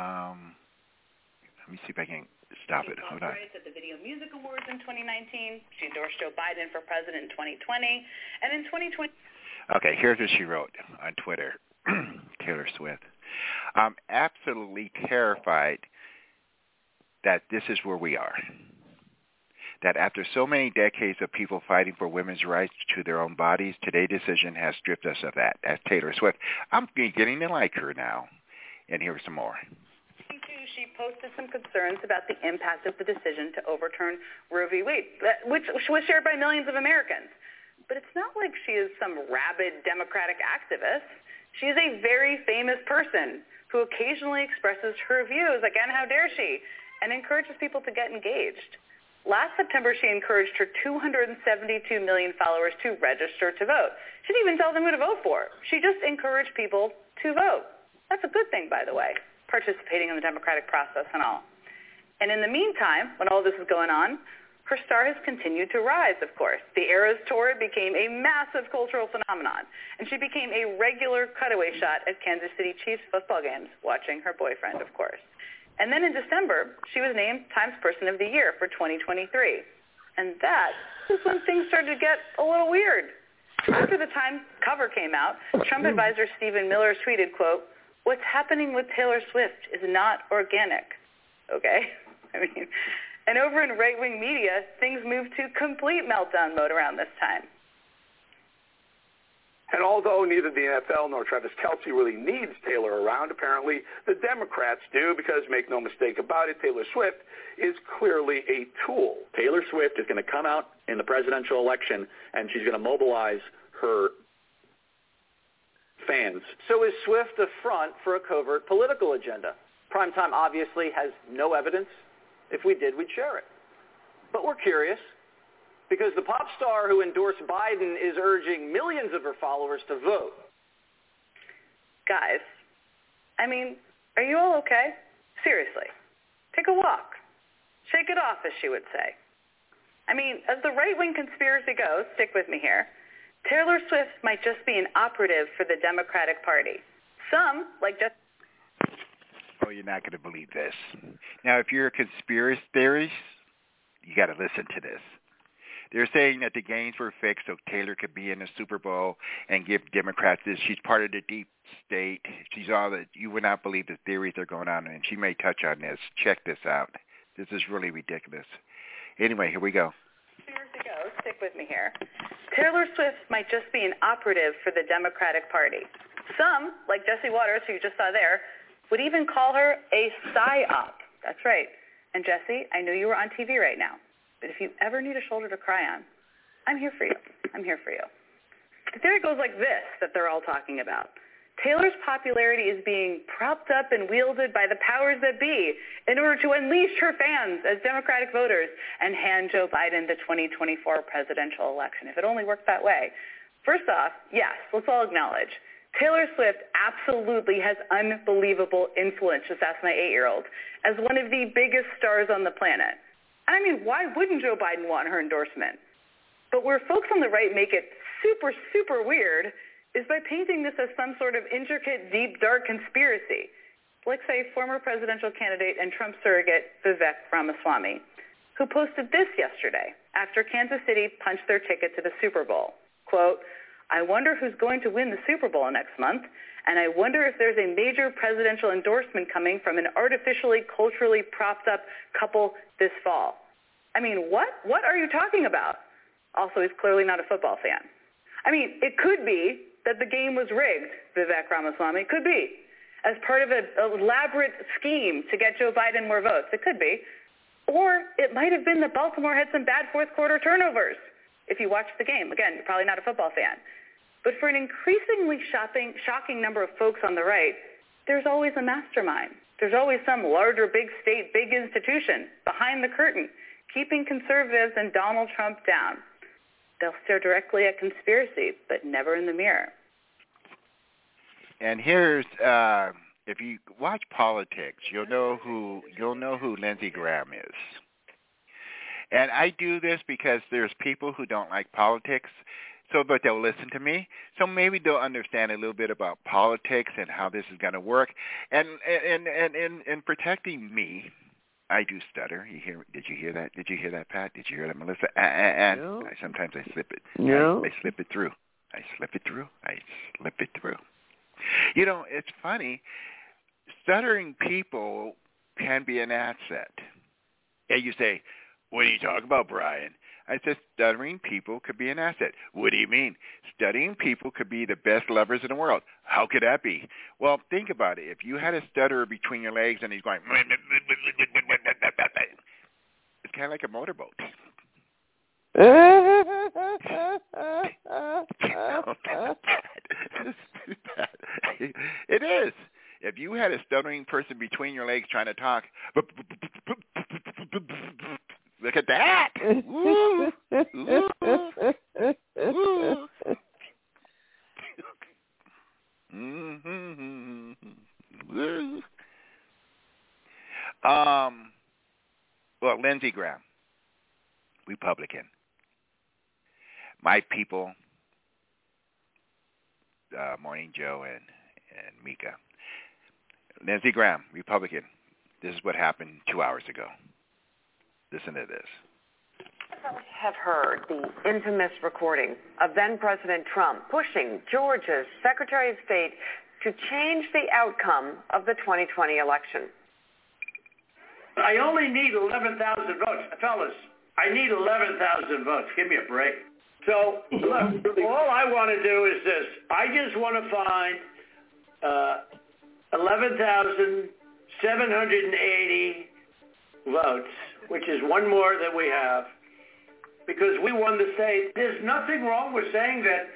Let me see if I can stop it. Hold on. At the Video Music Awards in 2019. She endorsed Joe Biden for president in 2020. And in 2020... Okay, here's what she wrote on Twitter. Taylor Swift. I'm absolutely terrified that this is where we are. That after so many decades of people fighting for women's rights to their own bodies, today's decision has stripped us of that. That's Taylor Swift. I'm beginning to like her now. And here's some more. She posted some concerns about the impact of the decision to overturn Roe v. Wade, which was shared by millions of Americans. But it's not like she is some rabid Democratic activist. She is a very famous person who occasionally expresses her views, again, how dare she, and encourages people to get engaged. Last September, she encouraged her 272 million followers to register to vote. She didn't even tell them who to vote for. She just encouraged people to vote. That's a good thing, by the way, participating in the democratic process and all. And in the meantime, when all this is going on, her star has continued to rise, of course. The Eras Tour became a massive cultural phenomenon, and she became a regular cutaway shot at Kansas City Chiefs football games, watching her boyfriend, of course. And then in December, she was named Times Person of the Year for 2023. And that is when things started to get a little weird. After the Times cover came out, Trump advisor Stephen Miller tweeted, quote, "What's happening with Taylor Swift is not organic." Okay? I mean, and over in right-wing media, things moved to complete meltdown mode around this time. And although neither the NFL nor Travis Kelce really needs Taylor around, apparently the Democrats do, because make no mistake about it, Taylor Swift is clearly a tool. Taylor Swift is going to come out in the presidential election, and she's going to mobilize her fans. So is Swift a front for a covert political agenda? Primetime obviously has no evidence. If we did, we'd share it. But we're curious, because the pop star who endorsed Biden is urging millions of her followers to vote. Guys, I mean, are you all okay? Seriously, take a walk. Shake it off, as she would say. I mean, as the right-wing conspiracy goes, stick with me here, Taylor Swift might just be an operative for the Democratic Party. Some, like just... Oh, you're not going to believe this. Now, if you're a conspiracy theorist, you got to listen to this. They're saying that the games were fixed so Taylor could be in the Super Bowl and give Democrats this. She's part of the deep state. She's all that. You would not believe the theories that are going on, and she may touch on this. Check this out. This is really ridiculous. Anyway, here we go. Conspiracy goes. Stick with me here. Taylor Swift might just be an operative for the Democratic Party. Some, like Jesse Waters, who you just saw there, would even call her a psyop. That's right. And Jesse, I know you were on TV right now. But if you ever need a shoulder to cry on, I'm here for you. I'm here for you. The theory goes like this that they're all talking about. Taylor's popularity is being propped up and wielded by the powers that be in order to unleash her fans as Democratic voters and hand Joe Biden the 2024 presidential election. If it only worked that way. First off, yes, let's all acknowledge, Taylor Swift absolutely has unbelievable influence, just ask my 8-year-old, as one of the biggest stars on the planet. I mean, why wouldn't Joe Biden want her endorsement? But where folks on the right make it super, super weird is by painting this as some sort of intricate, deep, dark conspiracy. Like, say, former presidential candidate and Trump surrogate Vivek Ramaswamy, who posted this yesterday after Kansas City punched their ticket to the Super Bowl. Quote, "I wonder who's going to win the Super Bowl next month, and I wonder if there's a major presidential endorsement coming from an artificially, culturally propped up couple this fall." I mean, what? What are you talking about? Also, he's clearly not a football fan. I mean, it could be that the game was rigged, Vivek Ramaswamy. It could be. As part of an elaborate scheme to get Joe Biden more votes. It could be. Or it might have been that Baltimore had some bad fourth quarter turnovers. If you watched the game, again, you're probably not a football fan. But for an increasingly shocking number of folks on the right, there's always a mastermind. There's always some larger big state, big institution behind the curtain, keeping conservatives and Donald Trump down. They'll stare directly at conspiracy, but never in the mirror. And here's, if you watch politics, you'll know who Lindsey Graham is. And I do this because there's people who don't like politics, but they'll listen to me. So maybe they'll understand a little bit about politics and how this is going to work. And in protecting me, I do stutter. Did you hear that? Did you hear that, Pat? Did you hear that, Melissa? No. Sometimes I slip it. No. I slip it through. You know, it's funny. Stuttering people can be an asset. And you say, what are you talking about, Brian? I said, stuttering people could be an asset. What do you mean? Stuttering people could be the best lovers in the world. How could that be? Well, think about it. If you had a stutterer between your legs and he's going, it's kind of like a motorboat. It is. If you had a stuttering person between your legs trying to talk, look at that. Ooh. Ooh. Ooh. Mm-hmm. Well, Lindsey Graham, Republican. My people, Morning Joe and Mika. Lindsey Graham, Republican. This is what happened 2 hours ago. Listen to this. Have heard the infamous recording of then-President Trump pushing Georgia's Secretary of State to change the outcome of the 2020 election. I only need 11,000 votes. Fellas, I need 11,000 votes. Give me a break. So, look, all I want to do is this. I just want to find 11,780 votes, which is one more than we have, because we won the state. There's nothing wrong with saying that,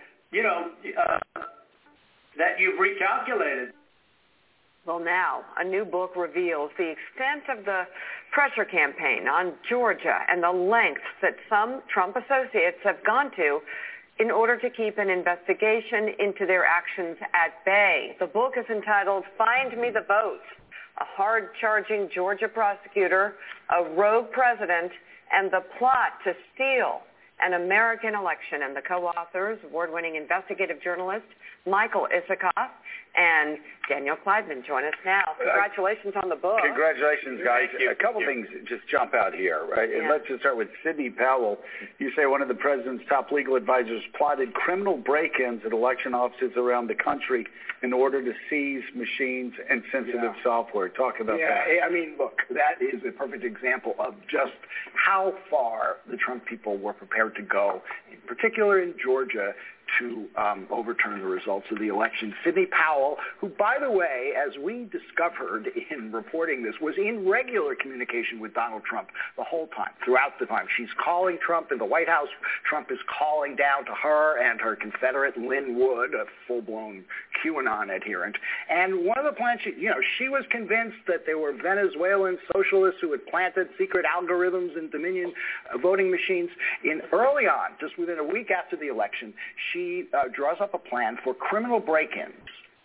that you've recalculated. Well, now, a new book reveals the extent of the pressure campaign on Georgia and the lengths that some Trump associates have gone to in order to keep an investigation into their actions at bay. The book is entitled Find Me the Vote, a hard-charging Georgia prosecutor, a rogue president, and the plot to steal an American election. And the co-authors, award-winning investigative journalist Michael Isikoff and Daniel Kleidman, join us now. Congratulations on the book. Congratulations, guys. A couple things just jump out here, right? Yeah. Let's just start with Sidney Powell. You say one of the president's top legal advisors plotted criminal break-ins at election offices around the country in order to seize machines and sensitive software. Talk about that. I mean, look, that is a perfect example of just how far the Trump people were prepared to go, in particular in Georgia, to overturn the results of the election. Sidney Powell, who, by the way, as we discovered in reporting this, was in regular communication with Donald Trump the whole time, throughout the time. She's calling Trump in the White House. Trump is calling down to her and her Confederate Lynn Wood, a full-blown QAnon adherent. And one of the plans, she was convinced that they were Venezuelan socialists who had planted secret algorithms in Dominion voting machines. Early on, just within a week after the election, she draws up a plan for criminal break-ins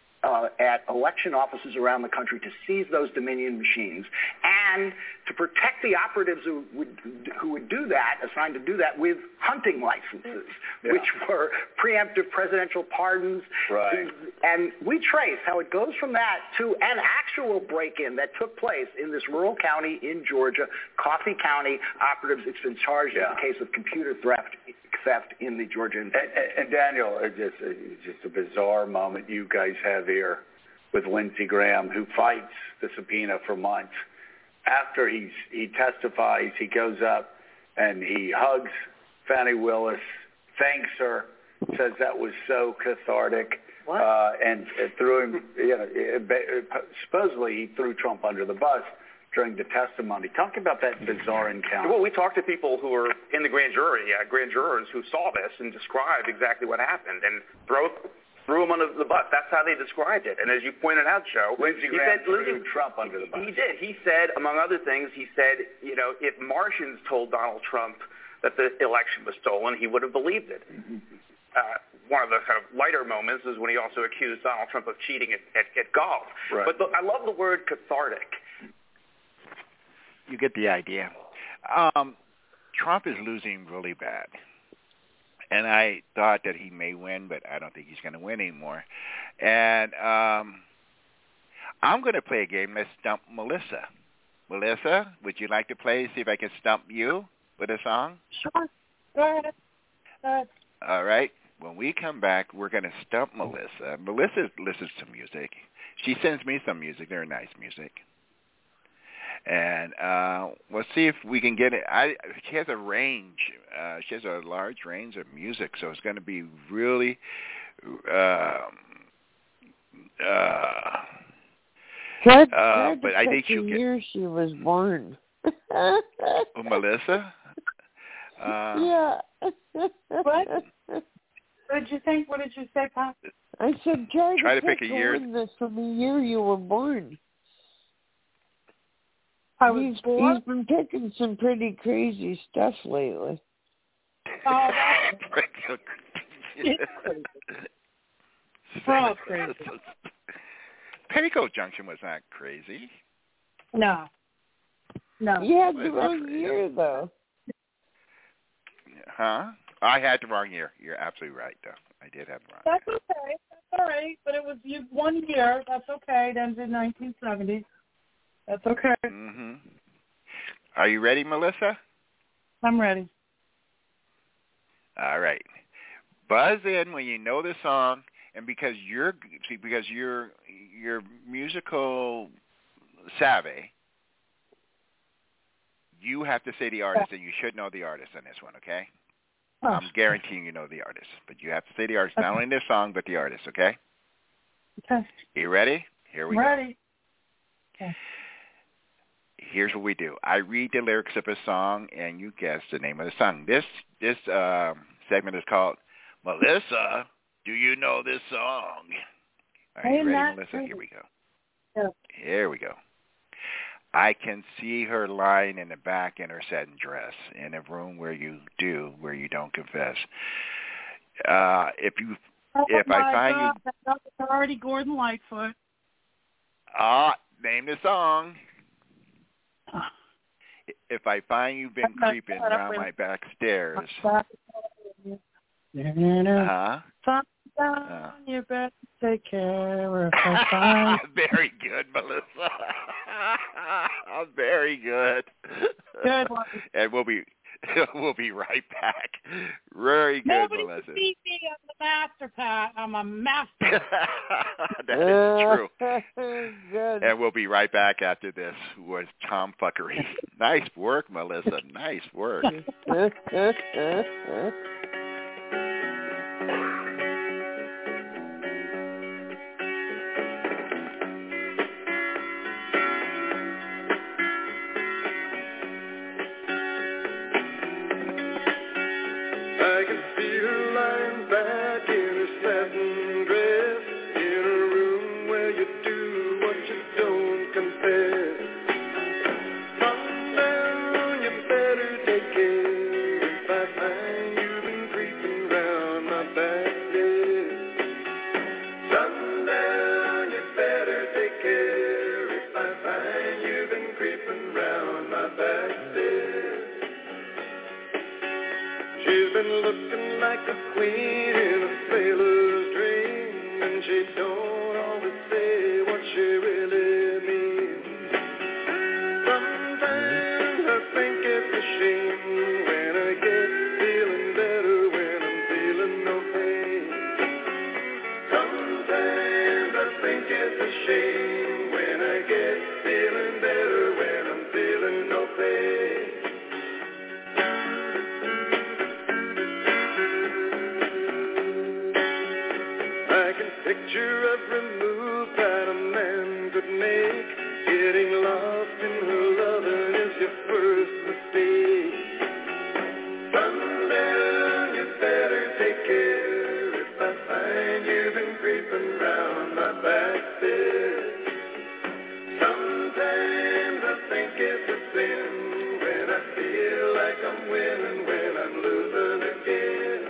at election offices around the country to seize those Dominion machines and to protect the operatives who would do that, assigned to do that, with hunting licenses, which were preemptive presidential pardons. Right. And we trace how it goes from that to an actual break-in that took place in this rural county in Georgia, Coffee County. Operatives, it's been charged in the case of computer theft in the Georgia. And Daniel, it's just a bizarre moment you guys have here with Lindsey Graham, who fights the subpoena for months. After he testifies, he goes up and he hugs Fani Willis, thanks her, says that was so cathartic, and threw him. Supposedly he threw Trump under the bus during the testimony. Talk about that bizarre encounter. Well, we talked to people who were in the grand jury, grand jurors who saw this and described exactly what happened. And throw threw him under the bus. That's how they described it. And as you pointed out, Joe, Lindsey Graham threw Trump under the bus. He did. He said, among other things, if Martians told Donald Trump that the election was stolen, he would have believed it. One of the kind of lighter moments is when he also accused Donald Trump of cheating at golf. Right. But I love the word cathartic. You get the idea. Trump is losing really bad. And I thought that he may win, but I don't think he's going to win anymore. And I'm going to play a game. Let's stump Melissa. Melissa, would you like to play, see if I can stump you with a song? Sure. Go ahead. All right. When we come back, we're going to stump Melissa. Melissa listens to music. She sends me some music. Very nice music. And we'll see if we can get it. She has a range. She has a large range of music, so it's going to be really but I think she'll get... year she was born. Melissa? Yeah. What? What did you think? What did you say, Pop? I said try to pick a year. This from the year you were born. He's been picking some pretty crazy stuff lately. Oh, that's crazy. Petticoat Junction was not crazy. No. You had the wrong year, though. Huh? I had the wrong year. You're absolutely right, though. I did have the wrong year. That's okay. That's all right. But it was 1 year. That's okay. It ends in 1970. That's okay. Mm-hmm. Are you ready, Melissa? I'm ready. All right. Buzz in when you know the song, and because you're musical savvy, you have to say the artist, and you should know the artist on this one, okay? Oh. I'm guaranteeing you know the artist, but you have to say the artist, not only the song, but the artist, okay? Okay. You ready? Here we go. Ready. Okay. Here's what we do. I read the lyrics of a song, and you guess the name of the song. This segment is called Melissa, Do You Know This Song? Are you ready, Melissa? Here we go. Yeah. Here we go. I can see her lying in the back in her satin dress in a room where you don't confess. If I find you... That's already Gordon Lightfoot. Name the song. If I find you've been creeping around my back stairs. You better take care if I find. Very good, Melissa. Very good. Good one. And we'll be right back. Very good, Nobody Melissa. Can beat me. I'm the master, Pat. I'm a master. That is true. Good. And we'll be right back after this with Tom Fuckery. Nice work, Melissa. Nice work. Sundown, you better take care if I find you've been creeping round my back stairs. Sometimes I think it's a sin when I feel like I'm winning, when I'm losing again.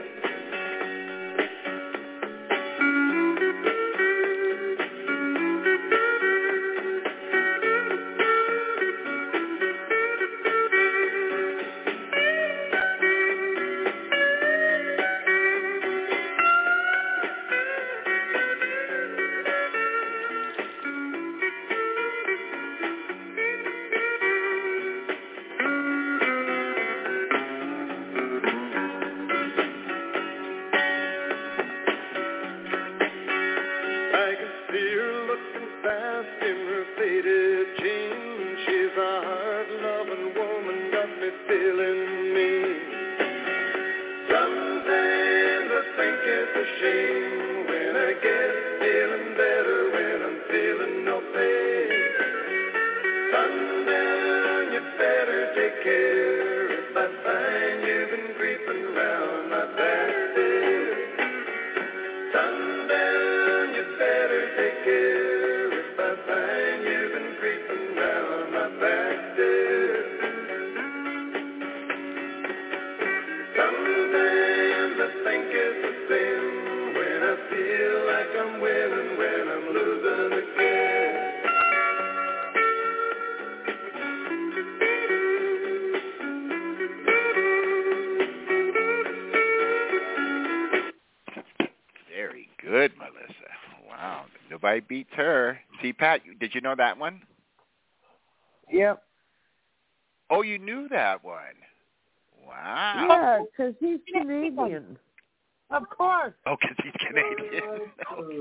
Good, Melissa. Wow. Nobody beats her. See, Pat, did you know that one? Yep. Oh, you knew that one. Wow. Yeah, because he's Canadian. Of course. Oh, because he's Canadian.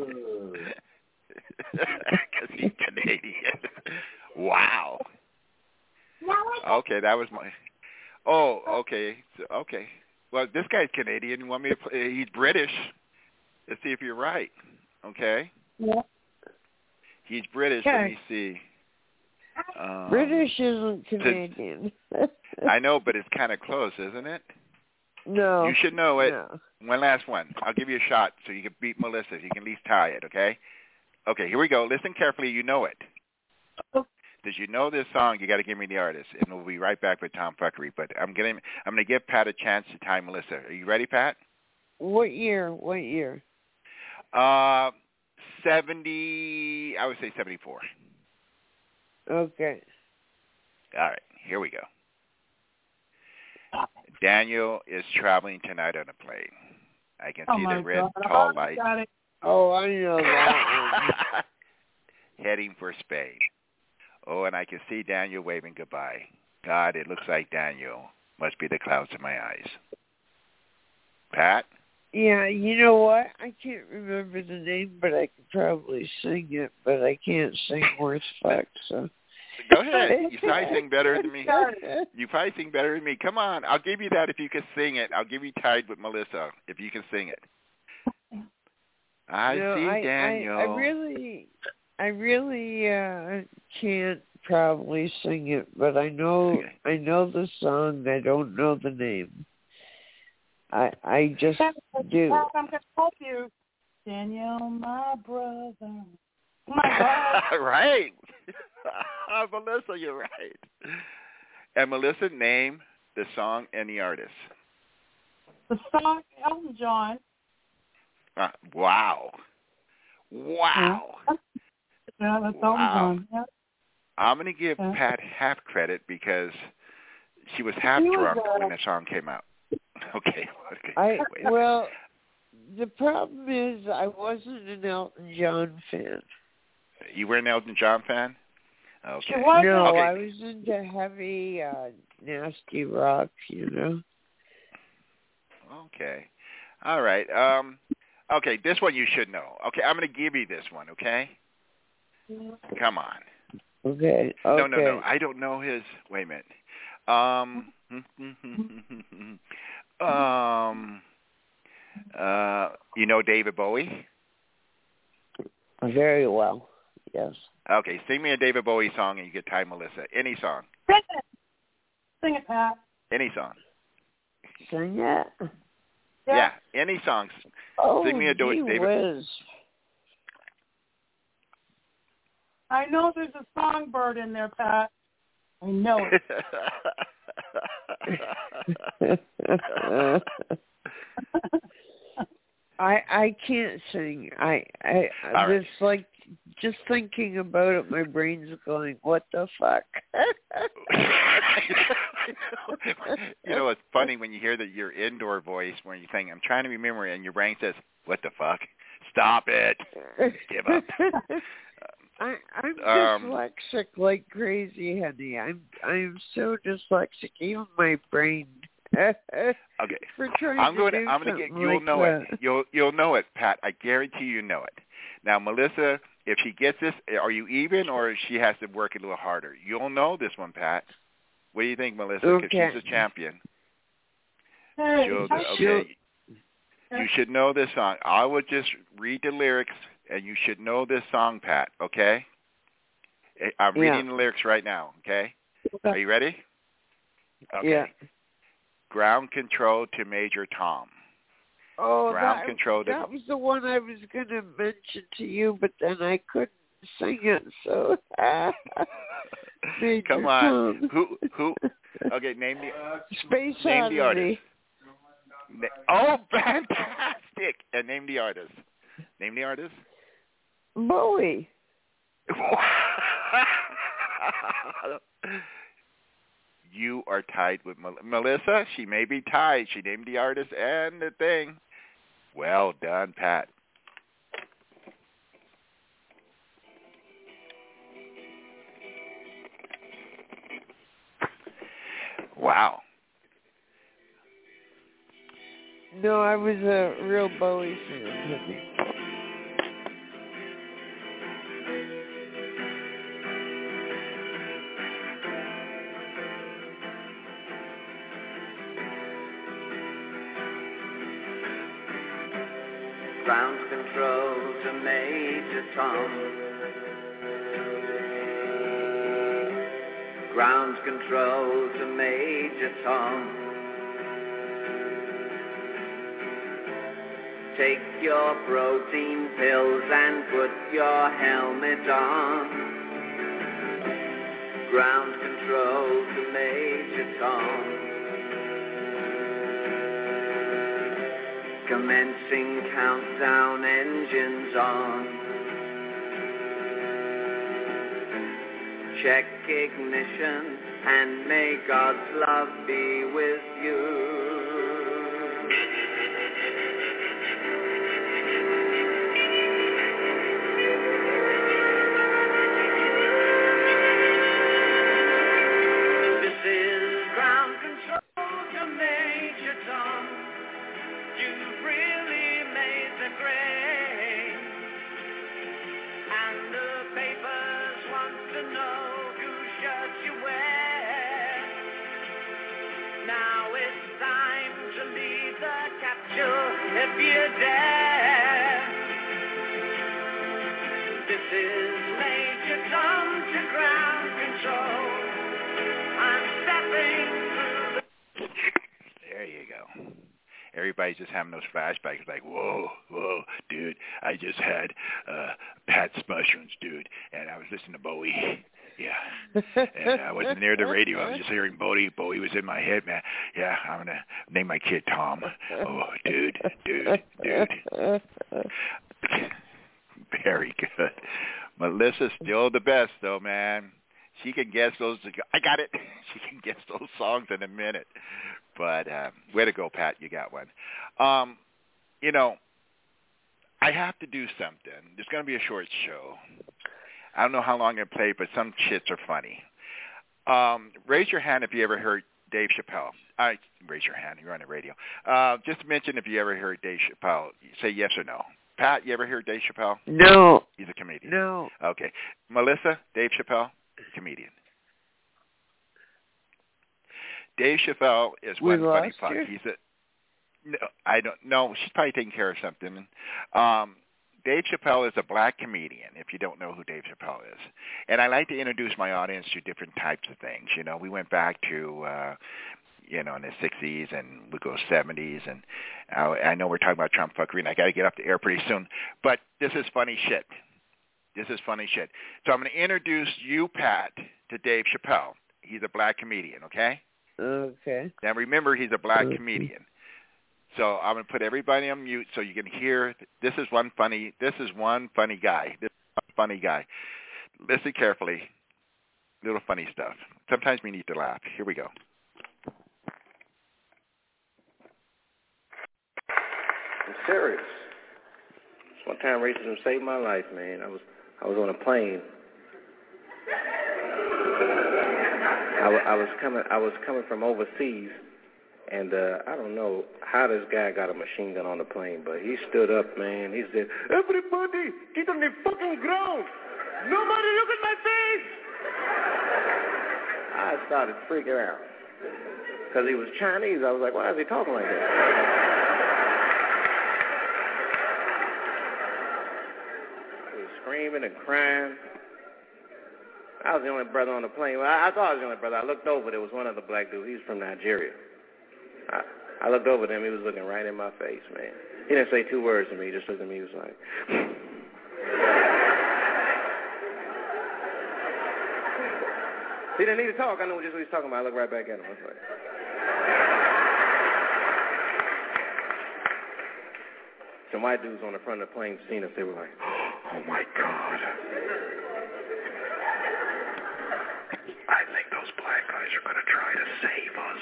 Because he's Canadian. Wow. Okay, that was my... Oh, okay. Okay. Well, this guy's Canadian. You want me to play? He's British. Let's see if you're right. Okay? Yeah. He's British. Okay. Let me see. British isn't Canadian. I know, but it's kind of close, isn't it? No. You should know it. No. One last one. I'll give you a shot so you can beat Melissa. You can at least tie it, okay? Okay, here we go. Listen carefully. You know it. Did you know this song? You got to give me the artist, and we'll be right back with Tom Fuckery. But I'm gonna give Pat a chance to tie Melissa. Are you ready, Pat? What year? What year? 70. I would say 74. Okay. All right, here we go. Daniel is traveling tonight on a plane. I can see the red tall lights. Oh, I know that one. Heading for Spain. Oh, and I can see Daniel waving goodbye. God, it looks like Daniel. Must be the clouds in my eyes. Pat? Yeah, you know what? I can't remember the name, but I could probably sing it, but I can't sing worth fuck, so... Go ahead. You probably sing better than me. You probably sing better than me. Come on. I'll give you that if you can sing it. I'll give you tied with Melissa if you can sing it. I see Daniel. I really can't probably sing it, but I know the song. I don't know the name. I just do. I'm gonna help you, Daniel, my brother. My God. Right. Melissa, you're right. And Melissa, name the song and the artist. The song, Elton John. Wow. Wow. Yeah, that's Elton John. Yeah. I'm going to give Pat half credit because she was half drunk when the song came out. Okay. Well, the problem is I wasn't an Elton John fan. You were an Elton John fan? Okay. No, okay. I was into heavy, nasty rock, you know. Okay. All right. Okay, this one you should know. Okay, I'm going to give you this one, okay? Come on. Okay. No. I don't know his... Wait a minute. You know David Bowie? Very well, yes. Okay, sing me a David Bowie song and you get tied, Melissa. Any song. Sing it, Pat. Any song. Sing it? Yeah, any songs. Oh, sing me a David. Whiz. I know there's a songbird in there, Pat. I know it. I can't sing. I this like just thinking about it, my brain's going, what the fuck? You know, it's funny when you hear that your indoor voice when you think, I'm trying to remember, and your brain says, what the fuck? Stop it. Give up. I'm dyslexic like crazy, honey. I'm so dyslexic, even my brain. Okay. I'm going to get. You'll know it. You'll know it, Pat. I guarantee you know it. Now, Melissa, if she gets this, are you even, or she has to work a little harder? You'll know this one, Pat. What do you think, Melissa? Because she's a champion. Okay. You should know this song. I would just read the lyrics, and you should know this song, Pat. Okay? I'm reading the lyrics right now. Okay? Are you ready? Okay. Yeah. Ground control to Major Tom. Oh, that was the one I was going to mention to you, but then I couldn't sing it, so... Come on. Who? Okay, name the... Space name Oddity. The artist. Oh, fantastic! And name the artist. Name the artist. Bowie. You are tied with Melissa. She may be tied. She named the artist and the thing. Well done, Pat. Wow. No, I was a real Bowie fan. Ground control to Major Tom. Ground control to Major Tom. Take your protein pills and put your helmet on. Ground control to Major Tom. Commencing countdown, engines on. Check ignition and may God's love be with you. This is ground control to Major Tom. You've really made the grade, and the papers want to know whose shirt you wear. Now it's time to leave the capsule if you dare. This is Major Tom to ground control. I'm stepping through the... There you go. Everybody's just having those flashbacks like, whoa, dude, I just had Pat's mushrooms, dude, and I was listening to Bowie. Yeah. And I wasn't near the radio. I was just hearing Bowie. Bowie was in my head, man. Yeah, I'm going to name my kid Tom. Oh, dude. Very good. Melissa's still the best, though, man. She can guess those. I got it. She can guess those songs in a minute. But way to go, Pat. You got one. You know, I have to do something. There's going to be a short show. I don't know how long I play, but some shits are funny. Raise your hand if you ever heard Dave Chappelle. Raise your hand. You're on the radio. Just mention if you ever heard Dave Chappelle. Say yes or no. Pat, you ever heard Dave Chappelle? No. He's a comedian. No. Okay. Melissa, Dave Chappelle, comedian. Dave Chappelle is one funny fuck. He's a no, I don't know. She's probably taking care of something. Dave Chappelle is a black comedian, if you don't know who Dave Chappelle is. And I like to introduce my audience to different types of things. You know, we went back to, in the 60s and we go 70s. And I know we're talking about Trump fuckery, and I got to get up the air pretty soon. But this is funny shit. This is funny shit. So I'm going to introduce you, Pat, to Dave Chappelle. He's a black comedian, okay? Okay. Now remember, he's a black comedian. So I'm going to put everybody on mute so you can hear. This is one funny guy. Listen carefully. Little funny stuff. Sometimes we need to laugh. Here we go. I'm serious. One time racism saved my life, man. I was on a plane. I was coming from overseas, and I don't know how this guy got a machine gun on the plane, but he stood up, man. He said, "Everybody, get on the fucking ground. Nobody look at my face." I started freaking out because he was Chinese. I was like, why is he talking like that? He was screaming and crying. I was the only brother on the plane. Well, I thought I was the only brother. I looked over. There was one other black dude. He was from Nigeria. I looked over at him. He was looking right in my face, man. He didn't say two words to me. He just looked at me. He was like... He didn't need to talk. I knew just what he was talking about. I looked right back at him. I was like... Some white dudes on the front of the plane seen us. They were like, oh, my God. I think those black guys are going to try to save us.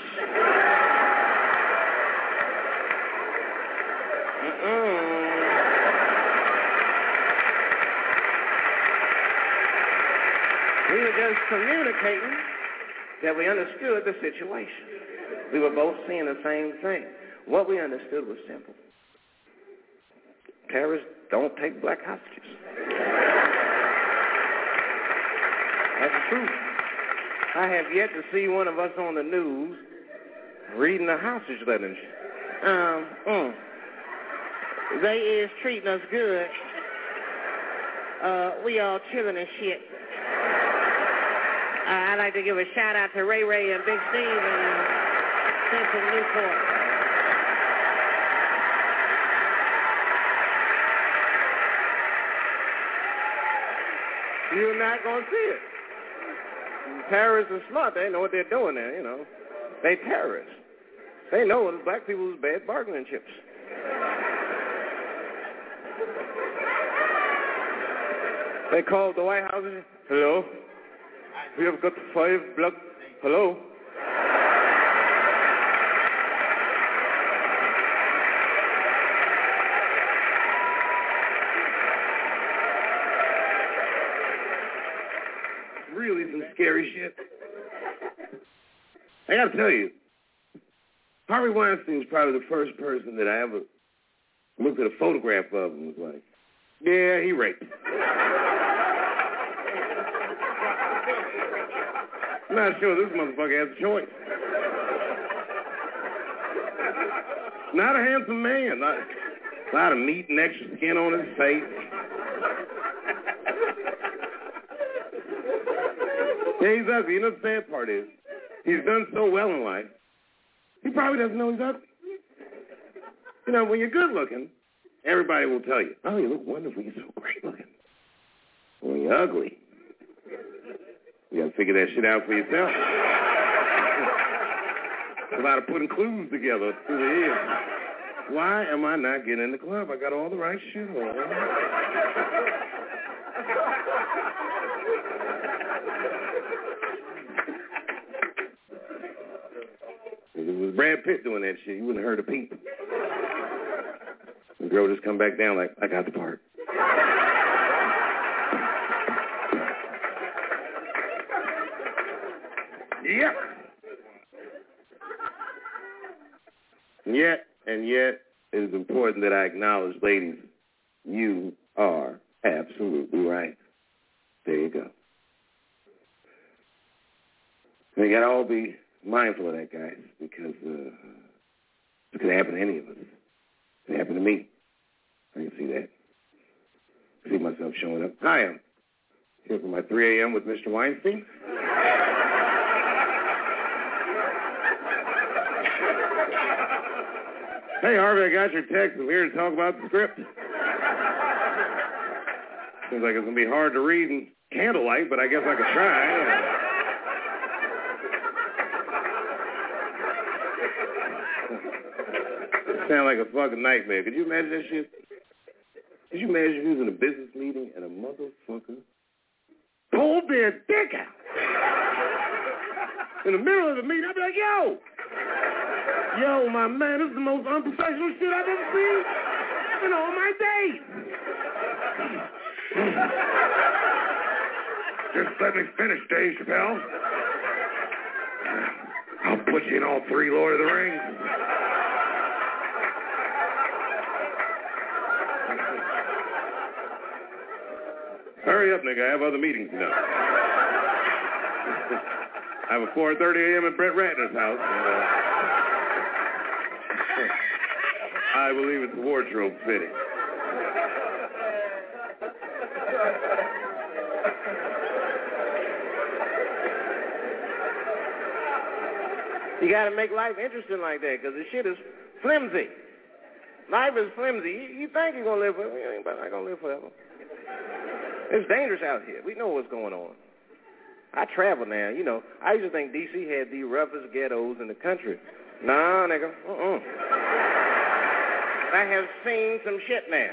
We were just communicating that we understood the situation. We were both seeing the same thing. What we understood was simple. Terrorists don't take black hostages. That's the truth. I have yet to see one of us on the news reading a hostage letter. They is treating us good. We all chilling and shit. I'd like to give a shout out to Ray Ray and Big Steve and Central Newport. You're not going to see it. Terrorists are smart. They know what they're doing there, you know. They terrorists. They know it's black people's bad bargaining chips. They called the White House and said, hello? We have got 5 black... Hello? Really some scary shit. I gotta tell you, Harvey Weinstein's probably the first person that I ever looked at a photograph of and was like, yeah, he raped. I'm not sure this motherfucker has a choice. Not a handsome man. Not a lot of meat and extra skin on his face. Yeah, he's ugly. You know the sad part is, he's done so well in life, he probably doesn't know he's ugly. You know, when you're good looking, everybody will tell you, oh, you look wonderful, you're so great looking. When you're ugly, you got to figure that shit out for yourself. It's a lot of putting clues together through the years. Why am I not getting in the club? I got all the right shit on. If it was Brad Pitt doing that shit, you wouldn't have heard a peep. The girl just come back down like, I got the part. Yep. And yet, it is important that I acknowledge, ladies, you are absolutely right. There you go. And you got to all be mindful of that, guys, because it could happen to any of us. It could happen to me. I can see that. I see myself showing up. Hi, I'm here for my 3 a.m. with Mr. Weinstein. Hey, Harvey, I got your text. I'm here to talk about the script. Seems like it's going to be hard to read in candlelight, but I guess I could try. Sound like a fucking nightmare. Could you imagine that shit? Could you imagine if you was in a business meeting and a motherfucker pulled their dick out in the middle of the meeting? I'd be like, yo, my man, this is the most unprofessional shit I've ever seen in all my days. Just let me finish, Dave Chappelle. I'll put you in all 3 Lord of the Rings. Hurry up, nigga. I have other meetings now. I have a 4:30 a.m. at Brett Ratner's house. And, I believe it's wardrobe fitting. You got to make life interesting like that, because the shit is flimsy. Life is flimsy. You think you're going to live forever. You ain't not going to live forever. It's dangerous out here. We know what's going on. I travel now. You know, I used to think D.C. had the roughest ghettos in the country. Nah, nigga. I have seen some shit now.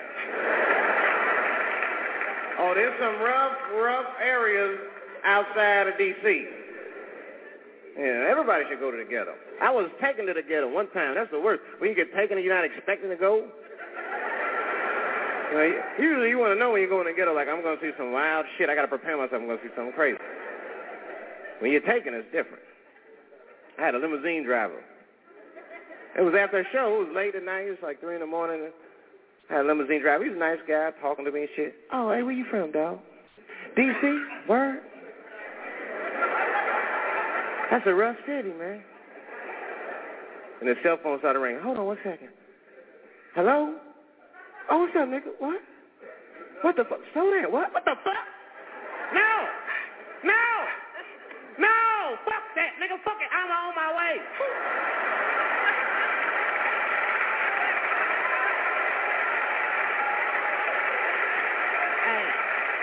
Oh, there's some rough areas outside of D.C. Yeah, everybody should go to the ghetto. I was taken to the ghetto one time. That's the worst. When you get taken and you're not expecting to go. You know, usually you want to know when you go in the ghetto, like, I'm going to see some wild shit. I got to prepare myself. I'm going to see something crazy. When you're taken, it's different. I had a limousine driver. It was after a show. It was late at night. It was like 3 in the morning. I had a limousine driver. He was a nice guy talking to me and shit. Oh, hey, where you from, dog? D.C.? Word? That's a rough city, man. And his cell phone started ringing. Hold on 1 second. Hello? Oh, what's up, nigga? What? What the fuck? Slow down. What? What the fuck? No! Fuck that, nigga. Fuck it. I'm on my way. Hey.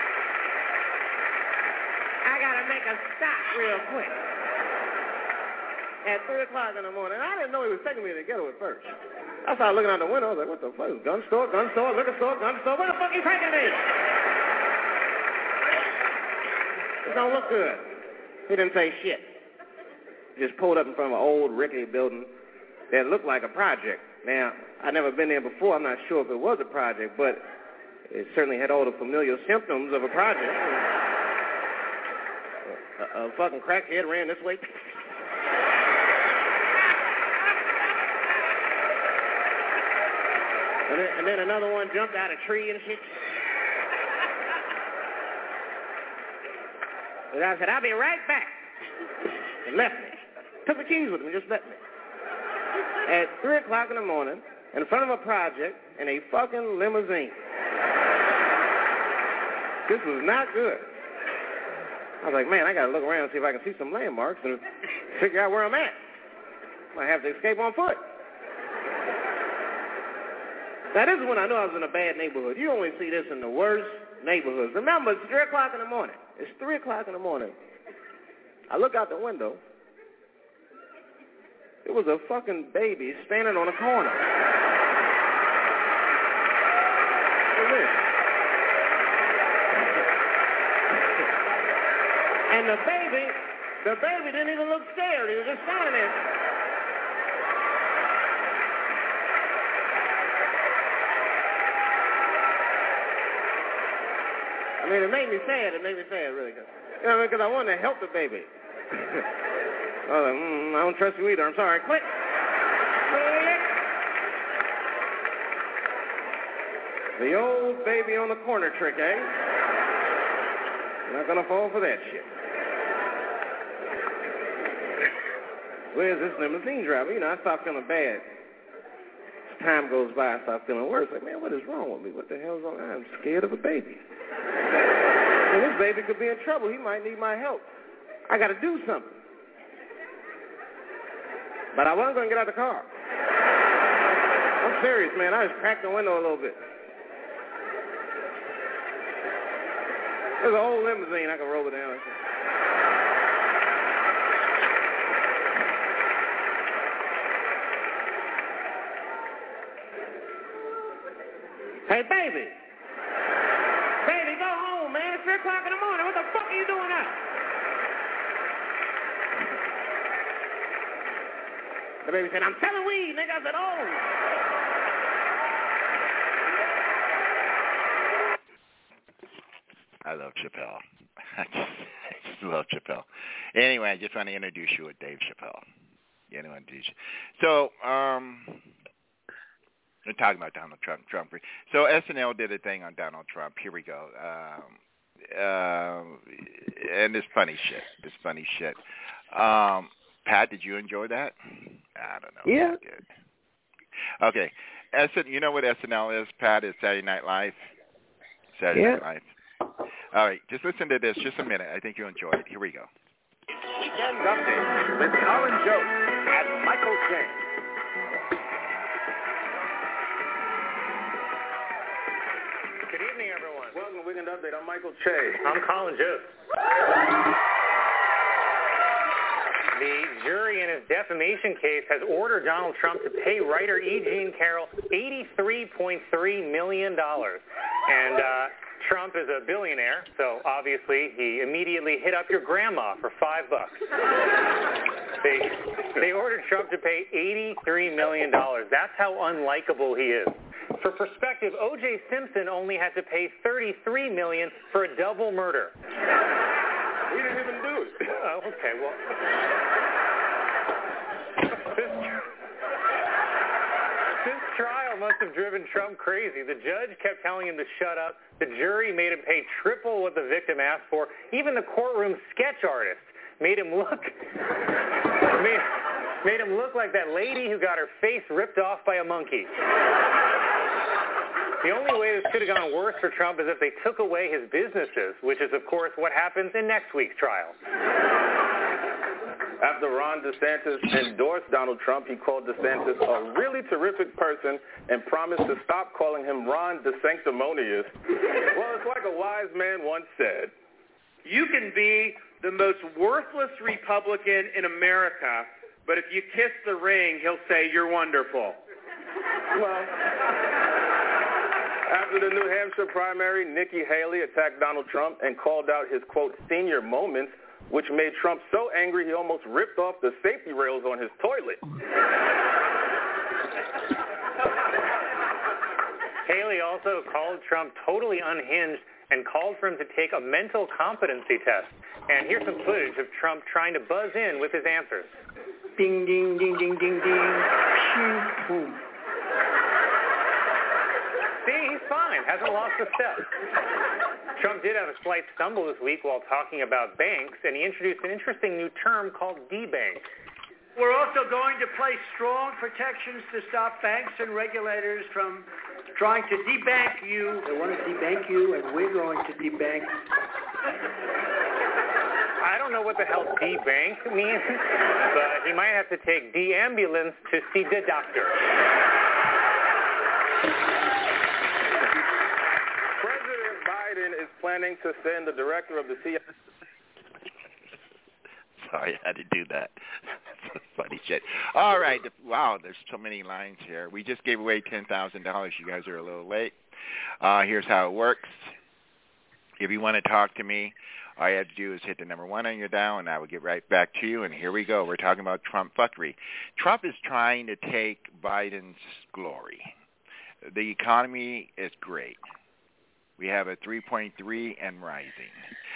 I gotta make a stop real quick. At 3 o'clock in the morning. I didn't know he was taking me to the ghetto at first. I started looking out the window. I was like, what the fuck? Gun store, liquor store, gun store. Where the fuck you taking me? It don't look good. He didn't say shit. He just pulled up in front of an old rickety building that looked like a project. Now, I'd never been there before. I'm not sure if it was a project, but it certainly had all the familiar symptoms of a project. A fucking crackhead ran this way. And then another one jumped out of a tree and shit. And I said, I'll be right back. And left me. Took the keys with me, just left me. At 3 o'clock in the morning, in front of a project, in a fucking limousine. This was not good. I was like, man, I got to look around and see if I can see some landmarks and figure out where I'm at. Might have to escape on foot. Now, this is when I knew I was in a bad neighborhood. You only see this in the worst neighborhoods. Remember, it's 3 o'clock in the morning. It's 3 o'clock in the morning. I look out the window. It was a fucking baby standing on a corner. And the baby didn't even look scared. He was just standing there. I mean, it made me sad. It made me sad, really. You know, because I wanted to help the baby. I was like, I don't trust you either. I'm sorry. Quit. The old baby on the corner trick, eh? Not gonna fall for that shit. Where's this limousine driver? You know, I start feeling bad. As time goes by, I start feeling worse. Like, man, what is wrong with me? What the hell's wrong? I'm scared of a baby. And this baby could be in trouble. He might need my help. I got to do something. But I wasn't going to get out of the car. I'm serious, man. I just cracked the window a little bit. There's a whole limousine. I can roll it down. Hey, baby. Baby, go home, man. It's 3 o'clock in the morning. What the fuck are you doing up? The baby said, I'm selling weed, nigga. I said, oh. I love Chappelle. I just love Chappelle. Anyway, I just want to introduce you with Dave Chappelle. So, we're talking about Donald Trump. So SNL did a thing on Donald Trump. Here we go. And this funny shit. Pat, did you enjoy that? I don't know. Yeah. Okay. You know what SNL is, Pat? It's Saturday Night Live. Night Live. All right. Just listen to this. Just a minute. I think you'll enjoy it. Here we go. Weekend Update with Colin Jost and Michael J. Good evening, everyone. Welcome to Weekend Update. I'm Michael Che. I'm Colin Jost. The jury in his defamation case has ordered Donald Trump to pay writer E. Jean Carroll $83.3 million. And Trump is a billionaire, so obviously he immediately hit up your grandma for $5. They ordered Trump to pay $83 million. That's how unlikable he is. For perspective, O.J. Simpson only had to pay $33 million for a double murder. We didn't even do it. Oh, okay, well. This trial must have driven Trump crazy. The judge kept telling him to shut up. The jury made him pay triple what the victim asked for. Even the courtroom sketch artist made him look like that lady who got her face ripped off by a monkey. The only way this could have gone worse for Trump is if they took away his businesses, which is, of course, what happens in next week's trial. After Ron DeSantis endorsed Donald Trump, he called DeSantis a really terrific person and promised to stop calling him Ron DeSanctimonious. Well, it's like a wise man once said. You can be the most worthless Republican in America, but if you kiss the ring, he'll say you're wonderful. Well, after the New Hampshire primary, Nikki Haley attacked Donald Trump and called out his, quote, senior moments, which made Trump so angry he almost ripped off the safety rails on his toilet. Haley also called Trump totally unhinged and called for him to take a mental competency test. And here's some footage of Trump trying to buzz in with his answers. Ding, ding, ding, ding, ding, ding. Boom. See, he's fine. Hasn't lost a step. Trump did have a slight stumble this week while talking about banks, and he introduced an interesting new term called debank. We're also going to place strong protections to stop banks and regulators from trying to debank you. They want to debank you, and we're going to debank. I don't know what the hell debank means, but he might have to take de-ambulance to see the doctor. Is planning to send the director of the CIA. Sorry, I had to do that. That's funny shit. All right. Wow, there's so many lines here. We just gave away $10,000. You guys are a little late. Here's how it works. If you want to talk to me, all you have to do is hit the number 1 on your dial, and I will get right back to you. And here we go. We're talking about Trump fuckery. Trump is trying to take Biden's glory. The economy is great. We have a 3.3 and rising.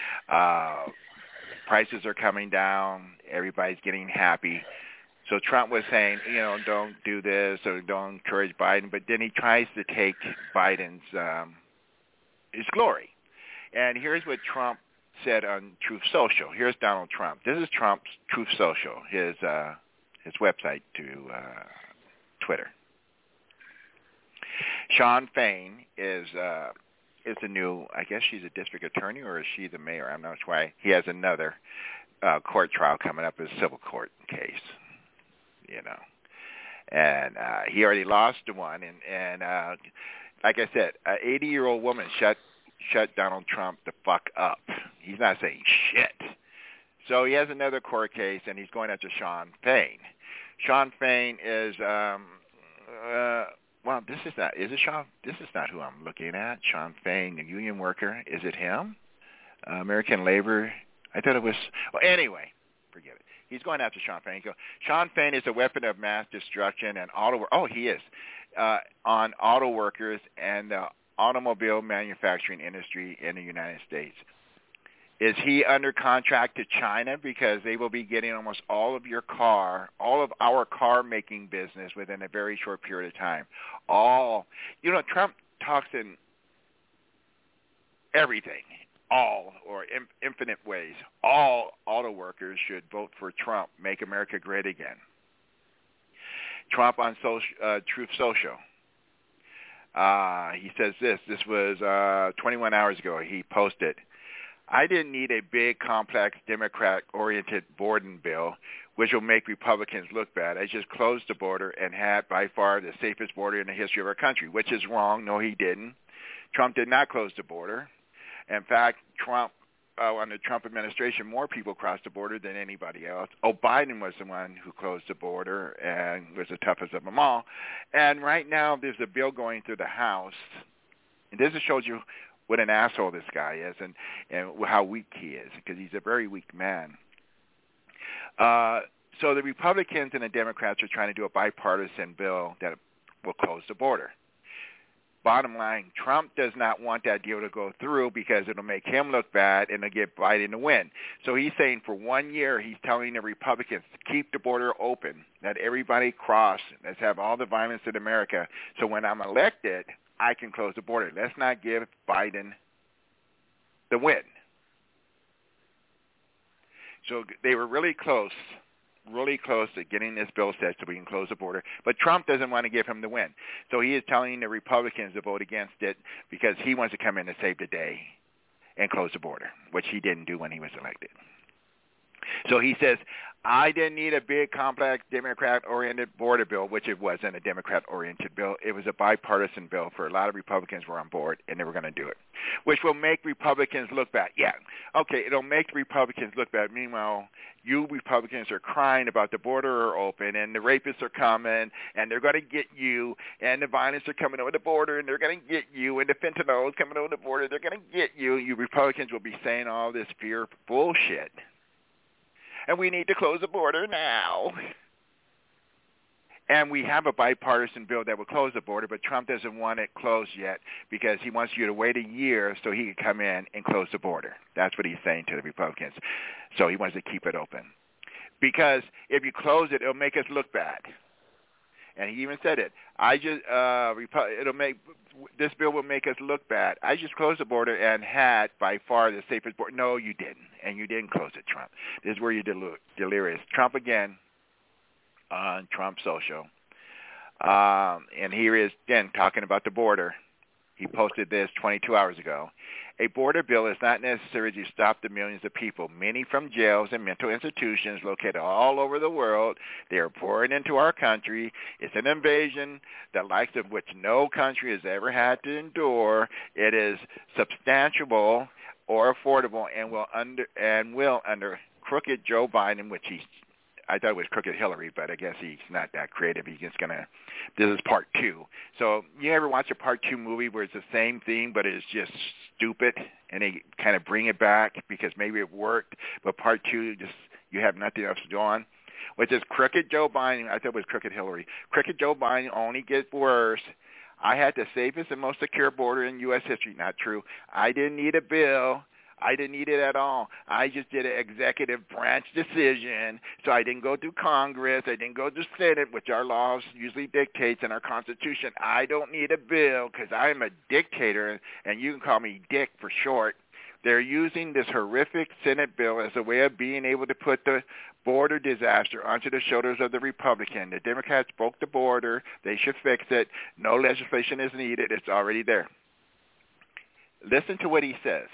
Prices are coming down. Everybody's getting happy. So Trump was saying, don't do this or don't encourage Biden. But then he tries to take Biden's his glory. And here's what Trump said on Truth Social. Here's Donald Trump. This is Trump's Truth Social, his website to Twitter. Sean Fain is the new, I guess she's a district attorney, or is she the mayor? I'm not sure. He has another court trial coming up, a civil court case, And he already lost one. And like I said, an 80-year-old woman shut Donald Trump the fuck up. He's not saying shit. So he has another court case, and he's going after Sean Fain. Sean Fain is, well, this is not, is it Sean? This is not who I'm looking at. Sean Fain, the union worker. Is it him? American Labor. I thought it was, well, anyway, forget it. He's going after Sean Fain. Sean Fain is a weapon of mass destruction and he is, on auto workers and the automobile manufacturing industry in the United States. Is he under contract to China because they will be getting almost all of our car making business within a very short period of time? Trump talks in everything, infinite ways. All auto workers should vote for Trump, make America great again. Trump on Truth Social. He says this was 21 hours ago. He posted, I didn't need a big, complex, Democrat-oriented border bill, which will make Republicans look bad. I just closed the border and had by far the safest border in the history of our country, which is wrong. No, he didn't. Trump did not close the border. In fact, under the Trump administration, more people crossed the border than anybody else. Biden was the one who closed the border and was the toughest of them all. And right now there's a bill going through the House. And this just shows you what an asshole this guy is and how weak he is, because he's a very weak man. So the Republicans and the Democrats are trying to do a bipartisan bill that will close the border. Bottom line, Trump does not want that deal to go through because it'll make him look bad and it'll get Biden to win. So he's saying for 1 year he's telling the Republicans to keep the border open, let everybody cross, let's have all the violence in America. So when I'm elected, I can close the border. Let's not give Biden the win. So they were really close to getting this bill set so we can close the border. But Trump doesn't want to give him the win. So he is telling the Republicans to vote against it because he wants to come in and save the day and close the border, which he didn't do when he was elected. So he says, I didn't need a big, complex, Democrat-oriented border bill, which it wasn't a Democrat-oriented bill. It was a bipartisan bill for a lot of Republicans were on board, and they were going to do it, which will make Republicans look bad. Yeah, okay, it'll make the Republicans look bad. Meanwhile, you Republicans are crying about the border are open, and the rapists are coming, and they're going to get you, and the violence are coming over the border, and they're going to get you, and the fentanyl is coming over the border, they're going to get you. You Republicans will be saying all this fear bullshit. And we need to close the border now. And we have a bipartisan bill that will close the border, but Trump doesn't want it closed yet because he wants you to wait a year so he can come in and close the border. That's what he's saying to the Republicans. So he wants to keep it open. Because if you close it, it'll make us look bad. And he even said it. This bill will make us look bad. I just closed the border and had by far the safest border. No, you didn't. And you didn't close it, Trump. This is where you're delirious. Trump again on Trump Social. And here is again talking about the border. He posted this 22 hours ago. A border bill is not necessary to stop the millions of people, many from jails and mental institutions located all over the world. They are pouring into our country. It's an invasion, the likes of which no country has ever had to endure. It is substantiable or affordable and will under crooked Joe Biden, which I thought it was crooked Hillary, but I guess he's not that creative. He's just this is part 2. So you ever watch a part 2 movie where it's the same thing, but it's just stupid, and they kind of bring it back because maybe it worked, but part 2, you have nothing else to go on? Which is crooked Joe Biden. I thought it was crooked Hillary. Crooked Joe Biden only gets worse. I had the safest and most secure border in U.S. history. Not true. I didn't need a bill. I didn't need it at all. I just did an executive branch decision, so I didn't go through Congress. I didn't go through Senate, which our laws usually dictates in our Constitution. I don't need a bill because I'm a dictator, and you can call me Dick for short. They're using this horrific Senate bill as a way of being able to put the border disaster onto the shoulders of the Republican. The Democrats broke the border. They should fix it. No legislation is needed. It's already there. Listen to what he says.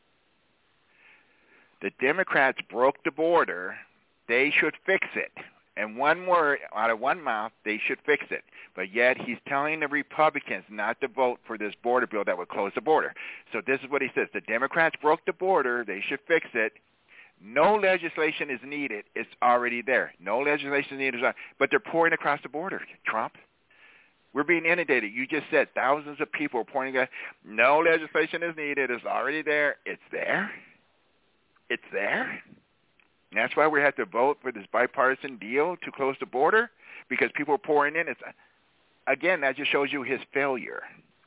The Democrats broke the border. They should fix it. and one word out of one mouth, they should fix it. But yet he's telling the Republicans not to vote for this border bill that would close the border. So this is what he says. The Democrats broke the border. They should fix it. No legislation is needed. It's already there. No legislation is needed. But they're pouring across the border, Trump. We're being inundated. You just said thousands of people are pointing at, no legislation is needed. It's already there. It's there. It's there. And that's why we have to vote for this bipartisan deal to close the border, because people are pouring in. It's, again, that just shows you his failure.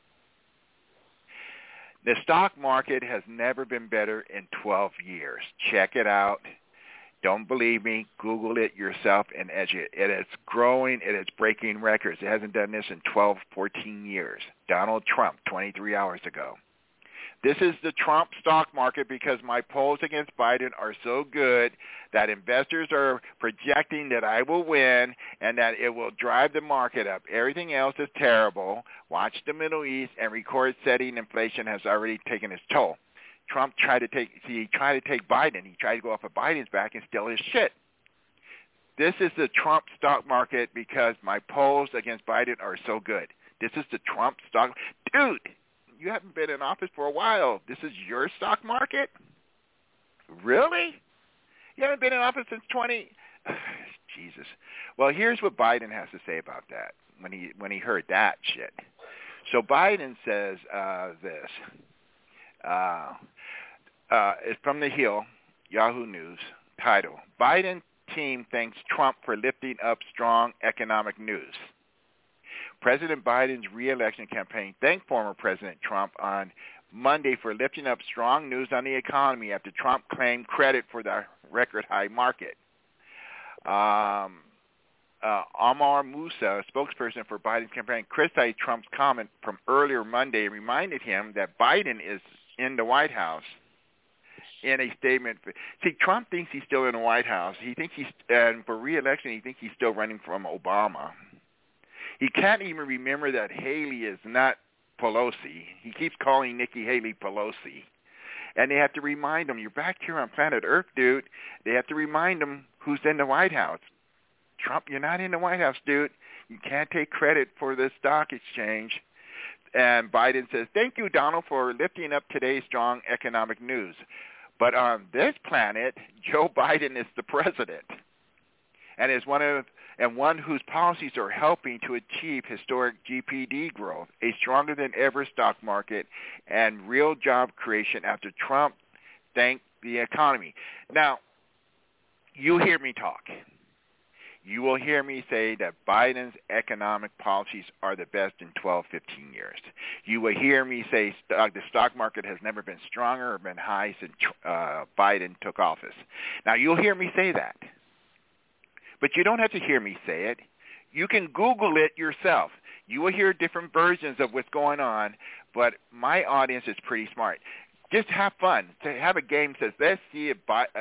The stock market has never been better in 12 years. Check it out. Don't believe me. Google it yourself and educate. It is growing. It is breaking records. It hasn't done this in 12, 14 years. Donald Trump, 23 hours ago. This is the Trump stock market because my polls against Biden are so good that investors are projecting that I will win and that it will drive the market up. Everything else is terrible. Watch the Middle East, and record-setting inflation has already taken its toll. Trump tried to take Biden. He tried to go off of Biden's back and steal his shit. This is the Trump stock market because my polls against Biden are so good. This is the Trump stock. Dude, you haven't been in office for a while. This is your stock market? Really? You haven't been in office since 20... Jesus. Well, here's what Biden has to say about that when he heard that shit. So Biden says this. It's from The Hill, Yahoo News, title, Biden team thanks Trump for lifting up strong economic news. President Biden's re-election campaign thanked former President Trump on Monday for lifting up strong news on the economy after Trump claimed credit for the record high market. Amar Musa, a spokesperson for Biden's campaign, criticized Trump's comment from earlier Monday and reminded him that Biden is in the White House. In a statement, see, Trump thinks he's still in the White House. He thinks and for re-election, he thinks he's still running from Obama. He can't even remember that Haley is not Pelosi. He keeps calling Nikki Haley Pelosi. And they have to remind him, you're back here on planet Earth, dude. They have to remind him who's in the White House. Trump, you're not in the White House, dude. You can't take credit for the stock exchange. And Biden says, thank you, Donald, for lifting up today's strong economic news. But on this planet, Joe Biden is the president and is one whose policies are helping to achieve historic GDP growth, a stronger than ever stock market, and real job creation after Trump thanked the economy. Now, you hear me talk. You will hear me say that Biden's economic policies are the best in 12, 15 years. You will hear me say the stock market has never been stronger or been high since Biden took office. Now, you'll hear me say that. But you don't have to hear me say it. You can Google it yourself. You will hear different versions of what's going on, but my audience is pretty smart. Just have fun. To have a game that says, let's see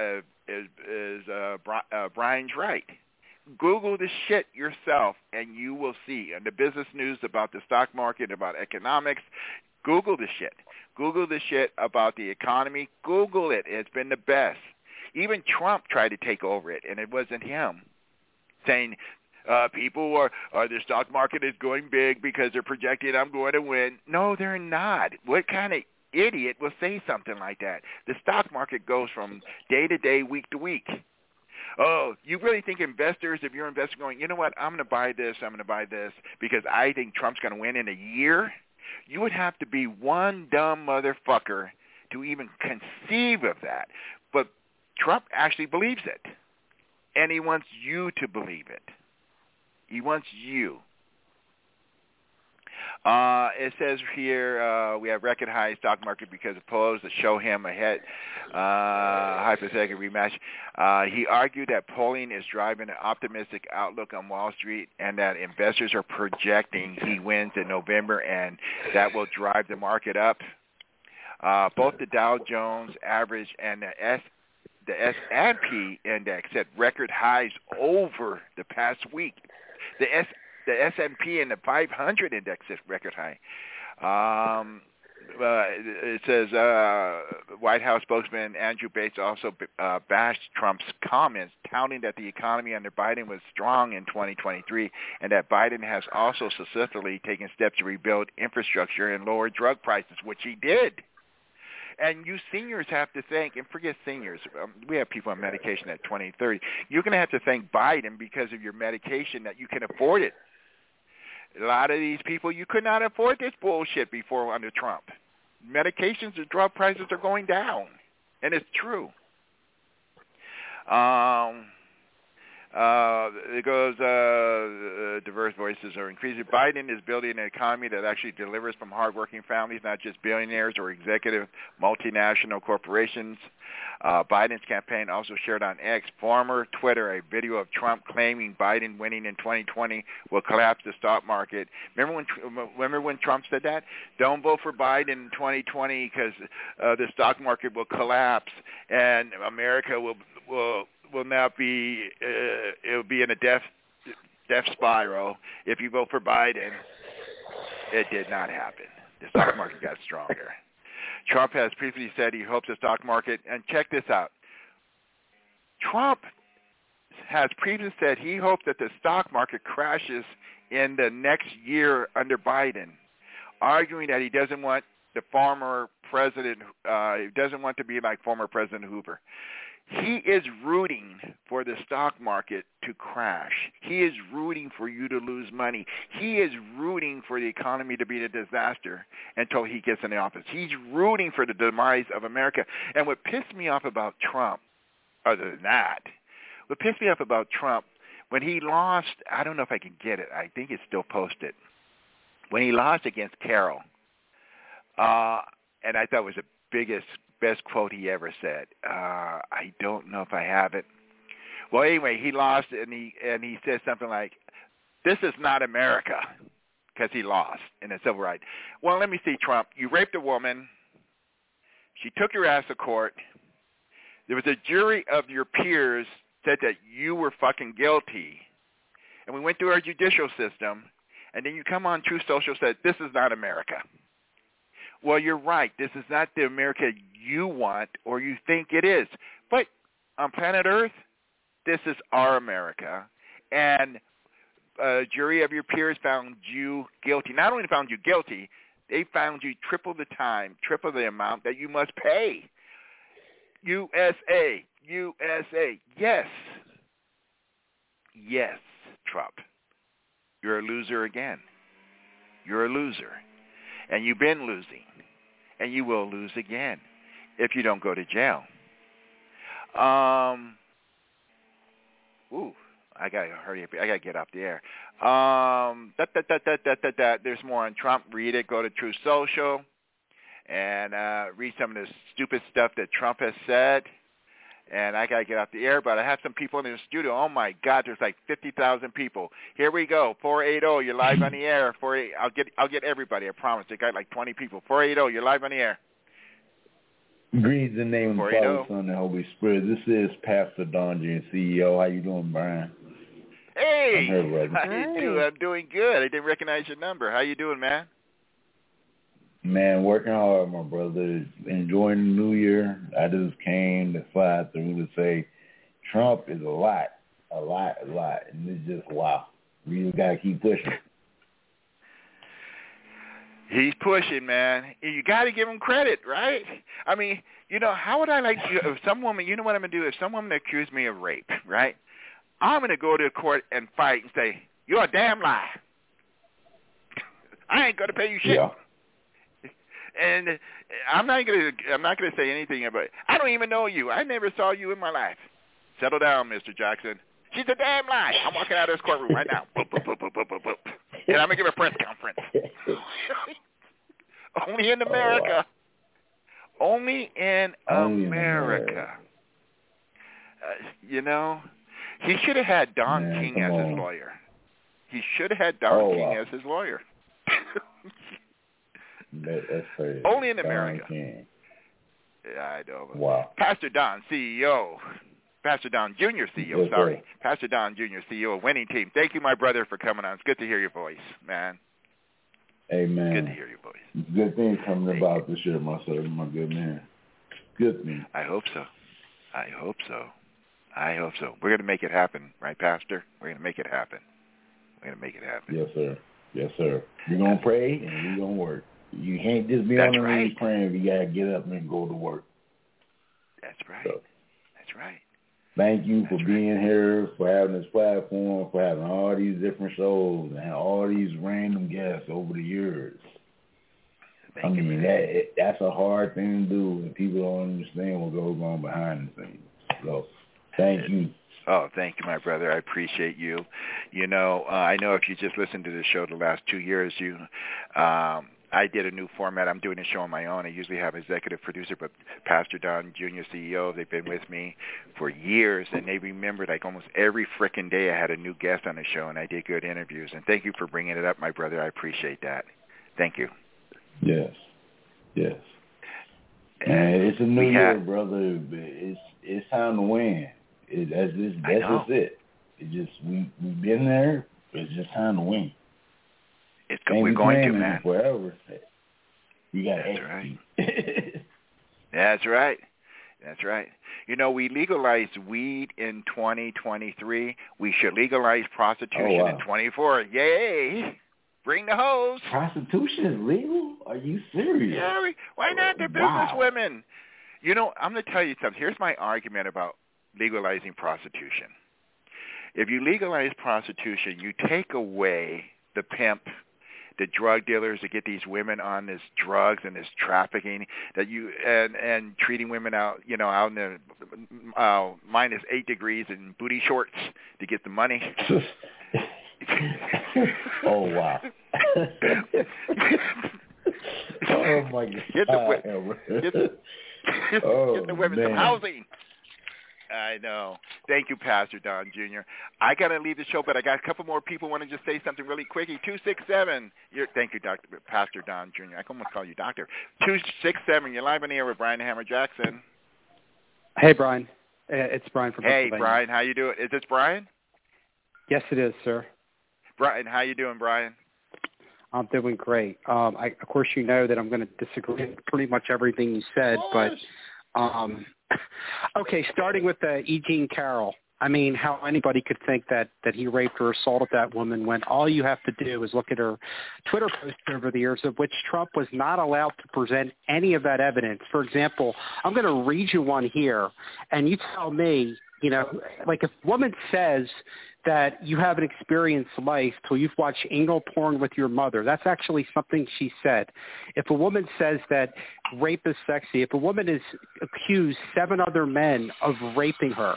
if Brian's right. Google the shit yourself, and you will see. And the business news about the stock market, about economics, Google the shit. Google the shit about the economy. Google it. It's been the best. Even Trump tried to take over it, and it wasn't him. Saying people the stock market is going big because they're projecting I'm going to win. No, they're not. What kind of idiot will say something like that? The stock market goes from day to day, week to week. Oh, you really think investors, if you're an investor going, you know what, I'm going to buy this because I think Trump's going to win in a year? You would have to be one dumb motherfucker to even conceive of that. But Trump actually believes it. And he wants you to believe it. He wants you. It says here we have record high stock market because of polls that show him ahead. Hypothetical rematch. He argued that polling is driving an optimistic outlook on Wall Street and that investors are projecting he wins in November and that will drive the market up. Both the Dow Jones average and the S&P index set record highs over the past week. The S&P and the 500 index is record high. it says White House spokesman Andrew Bates also bashed Trump's comments, touting that the economy under Biden was strong in 2023 and that Biden has also successfully taken steps to rebuild infrastructure and lower drug prices, which he did. And you seniors have to thank, and forget seniors, we have people on medication at 20, 30. You're going to have to thank Biden because of your medication that you can afford it. A lot of these people, you could not afford this bullshit before under Trump. Medications and drug prices are going down, and it's true. It goes, diverse voices are increasing. Biden is building an economy that actually delivers from hardworking families, not just billionaires or executive multinational corporations. Biden's campaign also shared on X, former Twitter, a video of Trump claiming Biden winning in 2020 will collapse the stock market. Remember when Trump said that? Don't vote for Biden in 2020 because the stock market will collapse and America will now be it'll be in a death spiral if you vote for Biden. It did not happen. The stock market got stronger. Trump has previously said he hopes the stock market, and check this out. Trump has previously said he hopes that the stock market crashes in the next year under Biden, arguing that he doesn't want the former president, he doesn't want to be like former President Hoover. He is rooting for the stock market to crash. He is rooting for you to lose money. He is rooting for the economy to be a disaster until he gets in the office. He's rooting for the demise of America. And what pissed me off about Trump, other than that, what pissed me off about Trump, when he lost, I don't know if I can get it. I think it's still posted. When he lost against Carroll, and I thought it was the best quote he ever said. I don't know if I have it. Well, anyway, he lost, and he said something like, "This is not America," because he lost in a civil rights. Well, let me see, Trump. You raped a woman. She took your ass to court. There was a jury of your peers said that you were fucking guilty, and we went through our judicial system, and then you come on Truth Social and said, "This is not America." Well, you're right. This is not the America you want or you think it is. But on planet Earth, this is our America. And a jury of your peers found you guilty. Not only found you guilty, they found you triple the time, triple the amount that you must pay. USA, USA. Yes. Yes, Trump. You're a loser again. You're a loser. And you've been losing, and you will lose again if you don't go to jail. I gotta hurry up. I gotta get off the air. There's more on Trump. Read it. Go to Truth Social, and read some of the stupid stuff that Trump has said. And I gotta get off the air, but I have some people in the studio. Oh my God, there's like 50,000 people. Here we go. 480, you're live on the air. I'll get everybody. I promise. They got like 20 people. 480, you're live on the air. Greetings in the name of the Father, Son, and the Holy Spirit. This is Pastor Don Jr., CEO. How you doing, Brian? Hey, I'm doing good. I didn't recognize your number. How you doing, man? Man, working hard, my brother. Enjoying the new year. I just came to fly through to say Trump is a lot. And it's just, wow. We just got to keep pushing. He's pushing, man. You got to give him credit, right? I mean, how would I like to, if some woman, you know what I'm going to do? If some woman accused me of rape, right? I'm going to go to court and fight and say, you're a damn lie. I ain't going to pay you shit. Yeah. And I'm not gonna say anything about it. I don't even know you. I never saw you in my life. Settle down, Mr. Jackson. She's a damn lie. I'm walking out of this courtroom right now. Boop, boop, boop, boop, boop, boop, boop. And I'm gonna give a press conference. Only in America. Only in America. He should have had Don King as his lawyer. He should have had Don King as his lawyer. That's crazy. Only in America. Yeah, I know. Wow. Pastor Don, CEO. Pastor Don Jr., CEO, yes, sorry. Sir. Pastor Don Jr., CEO of Winning Team. Thank you, my brother, for coming on. It's good to hear your voice, man. Amen. Good to hear you, boys. Good things coming about this year, my good man. Good thing. I hope so. We're going to make it happen, right, Pastor? We're going to make it happen. Yes, sir. We're going to pray and we're going to work. You can't just be on the knees praying. You got to get up and go to work. That's right. That's right. Thank you for being here, for having this platform, for having all these different shows and all these random guests over the years. That's a hard thing to do, and people don't understand what goes on behind the scenes. So, thank you. Oh, thank you, my brother. I appreciate you. You know, I know if you just listened to the show the last 2 years, I did a new format. I'm doing a show on my own. I usually have executive producer, but Pastor Don Jr., CEO, they've been with me for years, and they remember like almost every frickin' day I had a new guest on the show, and I did good interviews. And thank you for bringing it up, my brother. I appreciate that. Thank you. Yes. And it's a new year, brother. It's time to win. That's just it. We've been there. It's just time to win. We're going to, man. Forever. You got to execute. That's right. You know, we legalized weed in 2023. We should legalize prostitution in 24. Yay! Bring the hose. Prostitution is legal? Are you serious? Yeah, why not? They're business women. You know, I'm going to tell you something. Here's my argument about legalizing prostitution. If you legalize prostitution, you take away the pimp, the drug dealers that get these women on this drugs and this trafficking and treating women out, out in the minus 8 degrees in booty shorts to get the money. Oh, wow. Oh, my God. Get the women some housing. I know. Thank you, Pastor Don Jr. I got to leave the show, but I got a couple more people want to just say something really quickly. 267. Thank you, Pastor Don Jr. I can almost call you Doctor. 267. You're live on the air with Brian Hammer Jackson. Hey, Brian. It's Brian from Pennsylvania. Hey, Brian. How you doing? Is this Brian? Yes, it is, sir. Brian, how you doing, Brian? I'm doing great. Of course, you know that I'm going to disagree with pretty much everything you said, but okay, starting with E. Jean Carroll. I mean, how anybody could think that he raped or assaulted that woman when all you have to do is look at her Twitter posts over the years of which Trump was not allowed to present any of that evidence. For example, I'm going to read you one here, and you tell me, like if a woman says that you haven't experienced life till you've watched anal porn with your mother, that's actually something she said. If a woman says that rape is sexy, if a woman is accused 7 other men of raping her,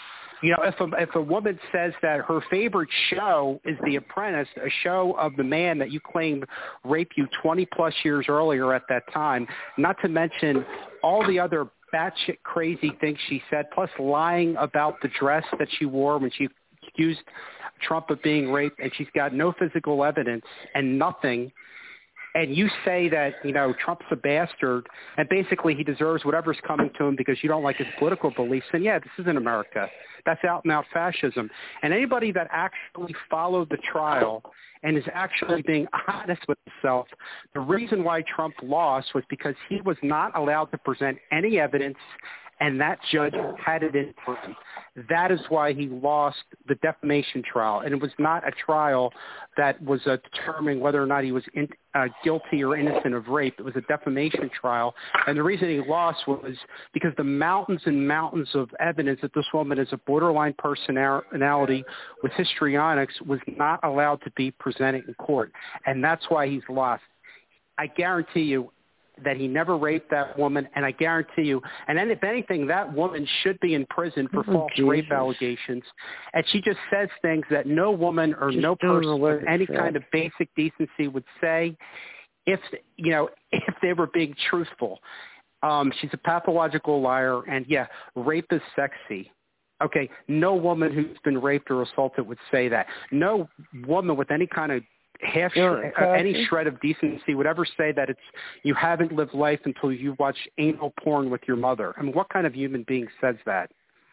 if a woman says that her favorite show is The Apprentice, a show of the man that you claim raped you 20-plus years earlier at that time, not to mention all the other batshit crazy things she said, plus lying about the dress that she wore when she accused Trump of being raped, and she's got no physical evidence and nothing, and you say that, Trump's a bastard, and basically he deserves whatever's coming to him because you don't like his political beliefs, then yeah, this isn't America. That's out-and-out fascism. And anybody that actually followed the trial and is actually being honest with himself, the reason why Trump lost was because he was not allowed to present any evidence, and that judge had it in for him. That is why he lost the defamation trial. And it was not a trial that was determining whether or not he was guilty or innocent of rape. It was a defamation trial. And the reason he lost was because the mountains and mountains of evidence that this woman is a borderline personality with histrionics was not allowed to be presented in court. And that's why he's lost. I guarantee you that he never raped that woman, and I guarantee you, and then if anything, that woman should be in prison for false rape allegations. And she just says things that no woman or no person with any kind of basic decency would say if they were being truthful. She's a pathological liar, and yeah, rape is sexy. Okay, no woman who's been raped or assaulted would say that. No woman with any kind of any shred of decency would ever say that you haven't lived life until you watch anal porn with your mother. I mean, what kind of human being says that?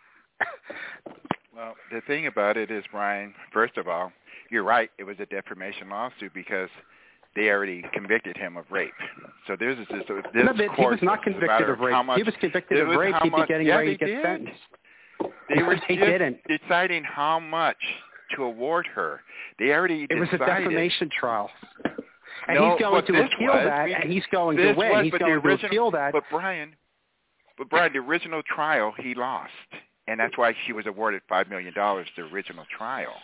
Well, the thing about it is, Brian, first of all, you're right. It was a defamation lawsuit because they already convicted him of rape. So this he was not convicted of rape. He was convicted of rape. He'd be getting ready to get sentenced. They were just deciding how much to award her. They already decided. It was a defamation trial. And he's going to appeal that, and he's going to win. He's going to appeal that. But Brian, the original trial, he lost. And that's why she was awarded $5 million, the original trial.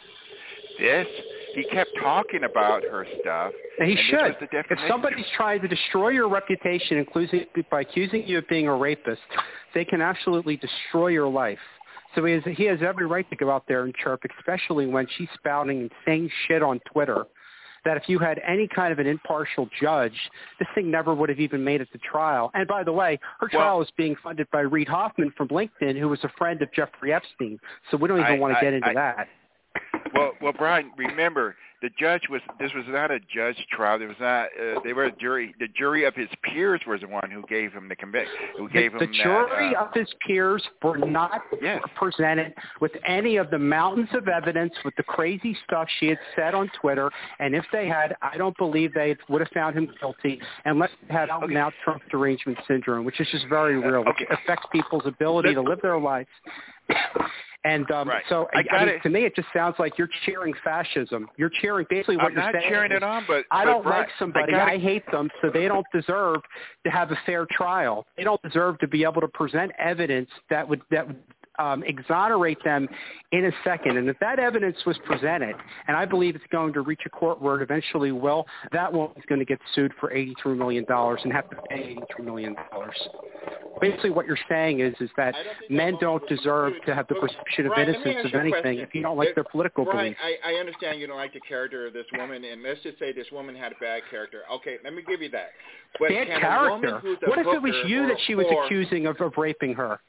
He kept talking about her stuff. And he should. If somebody's trying to destroy your reputation, including by accusing you of being a rapist, they can absolutely destroy your life. So he has every right to go out there and chirp, especially when she's spouting insane shit on Twitter, that if you had any kind of an impartial judge, this thing never would have even made it to trial. And by the way, her trial is being funded by Reid Hoffman from LinkedIn, who was a friend of Jeffrey Epstein. So we don't even want to get into that. Well, Brian, remember, this was not a judge trial. There was not. They were a jury. The jury of his peers was the one who gave him the conviction. The jury of his peers were not presented with any of the mountains of evidence with the crazy stuff she had said on Twitter. And if they had, I don't believe they would have found him guilty unless they had out-and-out Trump derangement syndrome, which is just very real. Which affects people's ability to live their lives. And so to me, it just sounds like you're cheering fascism. You're cheering basically what you're saying. I'm not cheering it on, but I don't like somebody. I hate them, so they don't deserve to have a fair trial. They don't deserve to be able to present evidence that would exonerate them in a second. And if that evidence was presented, and I believe it's going to reach a court where it eventually will, that woman's going to get sued for $83 million and have to pay $83 million. Basically what you're saying is that men don't deserve to have the perception of innocence of anything if you don't like their political beliefs. I understand you don't like the character of this woman, and let's just say this woman had a bad character. Okay, let me give you that. But bad character? What if it was you that she was accusing of raping her?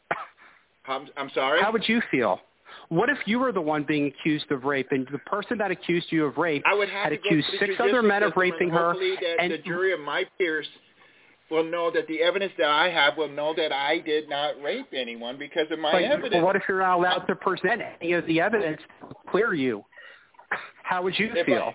I'm sorry? How would you feel? What if you were the one being accused of rape, and the person that accused you of rape had accused 6 other men of raping her? And the jury of my peers will know that the evidence that I have will know that I did not rape anyone because of my evidence. But what if you're not allowed to present any of the evidence to clear you? How would you feel?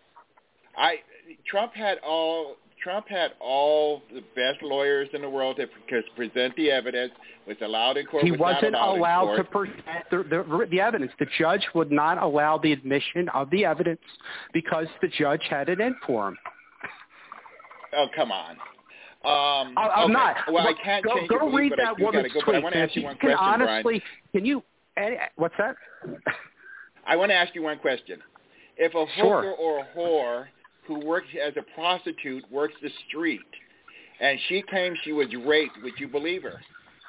Trump had all the best lawyers in the world to present the evidence. Was allowed in court. He wasn't allowed to present the evidence. The judge would not allow the admission of the evidence because the judge had it in for him. Oh, come on. I'm not. Well, I can't change go read that woman's tweet. But I want to ask you one question, honestly, Brian. Can you? What's that? I want to ask you one question. If a hooker or a whore who works as a prostitute works the street, and she claims she was raped, would you believe her?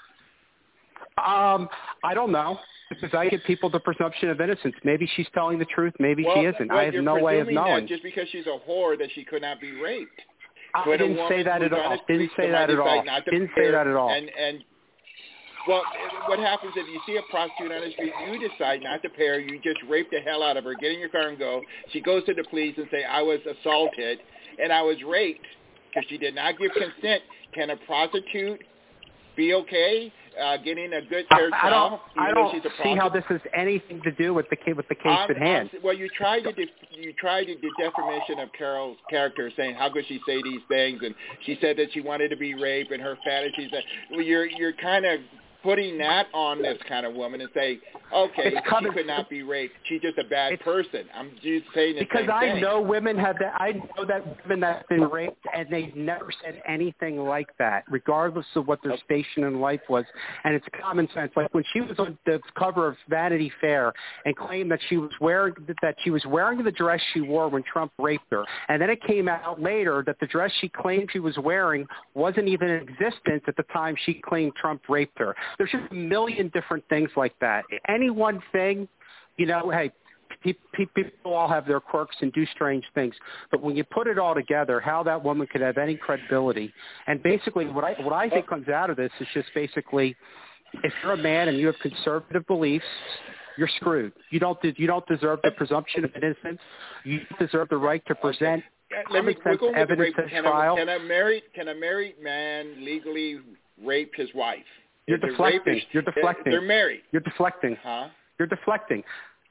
I don't know. Because I give people the presumption of innocence. Maybe she's telling the truth. Maybe she isn't. I have no way of knowing. That just because she's a whore that she could not be raped. I didn't say that at all. Didn't say that at all. Didn't say that at all. And well, what happens if you see a prostitute on the street, you decide not to pay her, you just rape the hell out of her, get in your car and go. She goes to the police and say, I was assaulted and I was raped because she did not give consent. Can a prostitute be okay getting a good fair trial? I don't see how this has anything to do with the case at hand. Well, you tried the defamation of Carol's character, saying how could she say these things, and she said that she wanted to be raped and her fantasies. Well, you're kind of putting that on this kind of woman and say, okay, she could not be raped. She's just a bad person. I'm just saying the same thing. Because I know women have that. I know that women that have been raped, and they've never said anything like that, regardless of what their station in life was. And it's common sense. Like when she was on the cover of Vanity Fair and claimed that she was wearing the dress she wore when Trump raped her, and then it came out later that the dress she claimed she was wearing wasn't even in existence at the time she claimed Trump raped her. There's just a million different things like that. Any one thing, hey, people all have their quirks and do strange things. But when you put it all together, how that woman could have any credibility, and basically what I think comes out of this is just basically, if you're a man and you have conservative beliefs, you're screwed. You don't deserve the presumption of innocence. You deserve the right to present evidence at trial. Can a married man legally rape his wife? You're deflecting. They're married. You're deflecting. Huh? You're deflecting.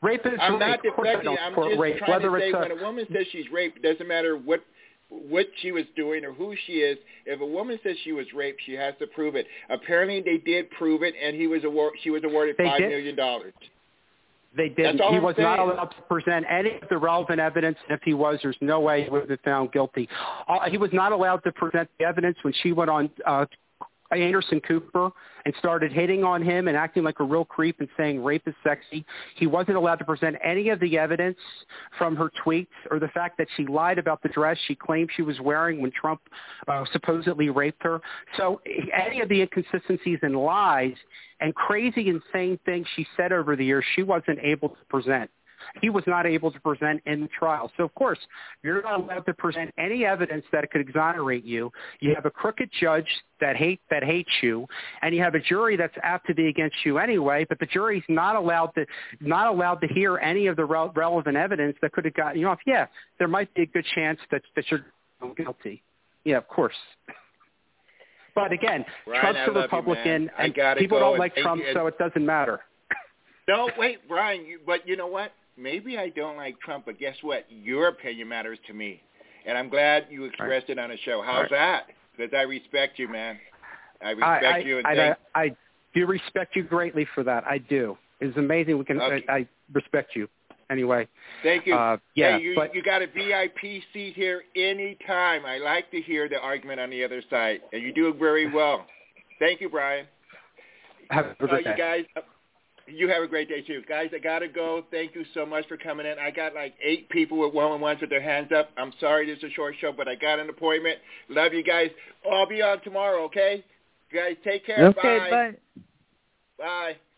Rape is I'm not rape. deflecting. I'm just rape. trying Whether to say it's when a woman says she's raped, it doesn't matter what she was doing or who she is. If a woman says she was raped, she has to prove it. Apparently, they did prove it, and she was awarded $5 million. They didn't. That's all He I'm was saying. not allowed to present any of the relevant evidence. If he was, there's no way he would have been found guilty. He was not allowed to present the evidence when she went on Anderson Cooper and started hitting on him and acting like a real creep and saying rape is sexy. He wasn't allowed to present any of the evidence from her tweets or the fact that she lied about the dress she claimed she was wearing when Trump supposedly raped her. So any of the inconsistencies and lies and crazy, insane things she said over the years, she wasn't able to present. He was not able to present in the trial. So, of course, you're not allowed to present any evidence that could exonerate you. You have a crooked judge that hates you, and you have a jury that's apt to be against you anyway, but the jury's not allowed to hear any of the relevant evidence that could have gotten you off. Yeah, there might be a good chance that you're guilty. Yeah, of course. But, again, Brian, Trump's a Republican, and people don't like Trump, so it doesn't matter. No, wait, Brian, but you know what? Maybe I don't like Trump, but guess what? Your opinion matters to me, and I'm glad you expressed it on a show. How's that? Because I respect you, man. I respect you. And I do respect you greatly for that. I do. It's amazing. I respect you. Anyway. Thank you. Yeah, hey, you got a VIP seat here anytime. I like to hear the argument on the other side, and you do it very well. Thank you, Brian. Have a great day. You guys. You have a great day, too. Guys, I got to go. Thank you so much for coming in. I got like 8 people with one-on-ones with their hands up. I'm sorry this is a short show, but I got an appointment. Love you guys. I'll be on tomorrow, okay? You guys, take care. Okay, bye. Bye.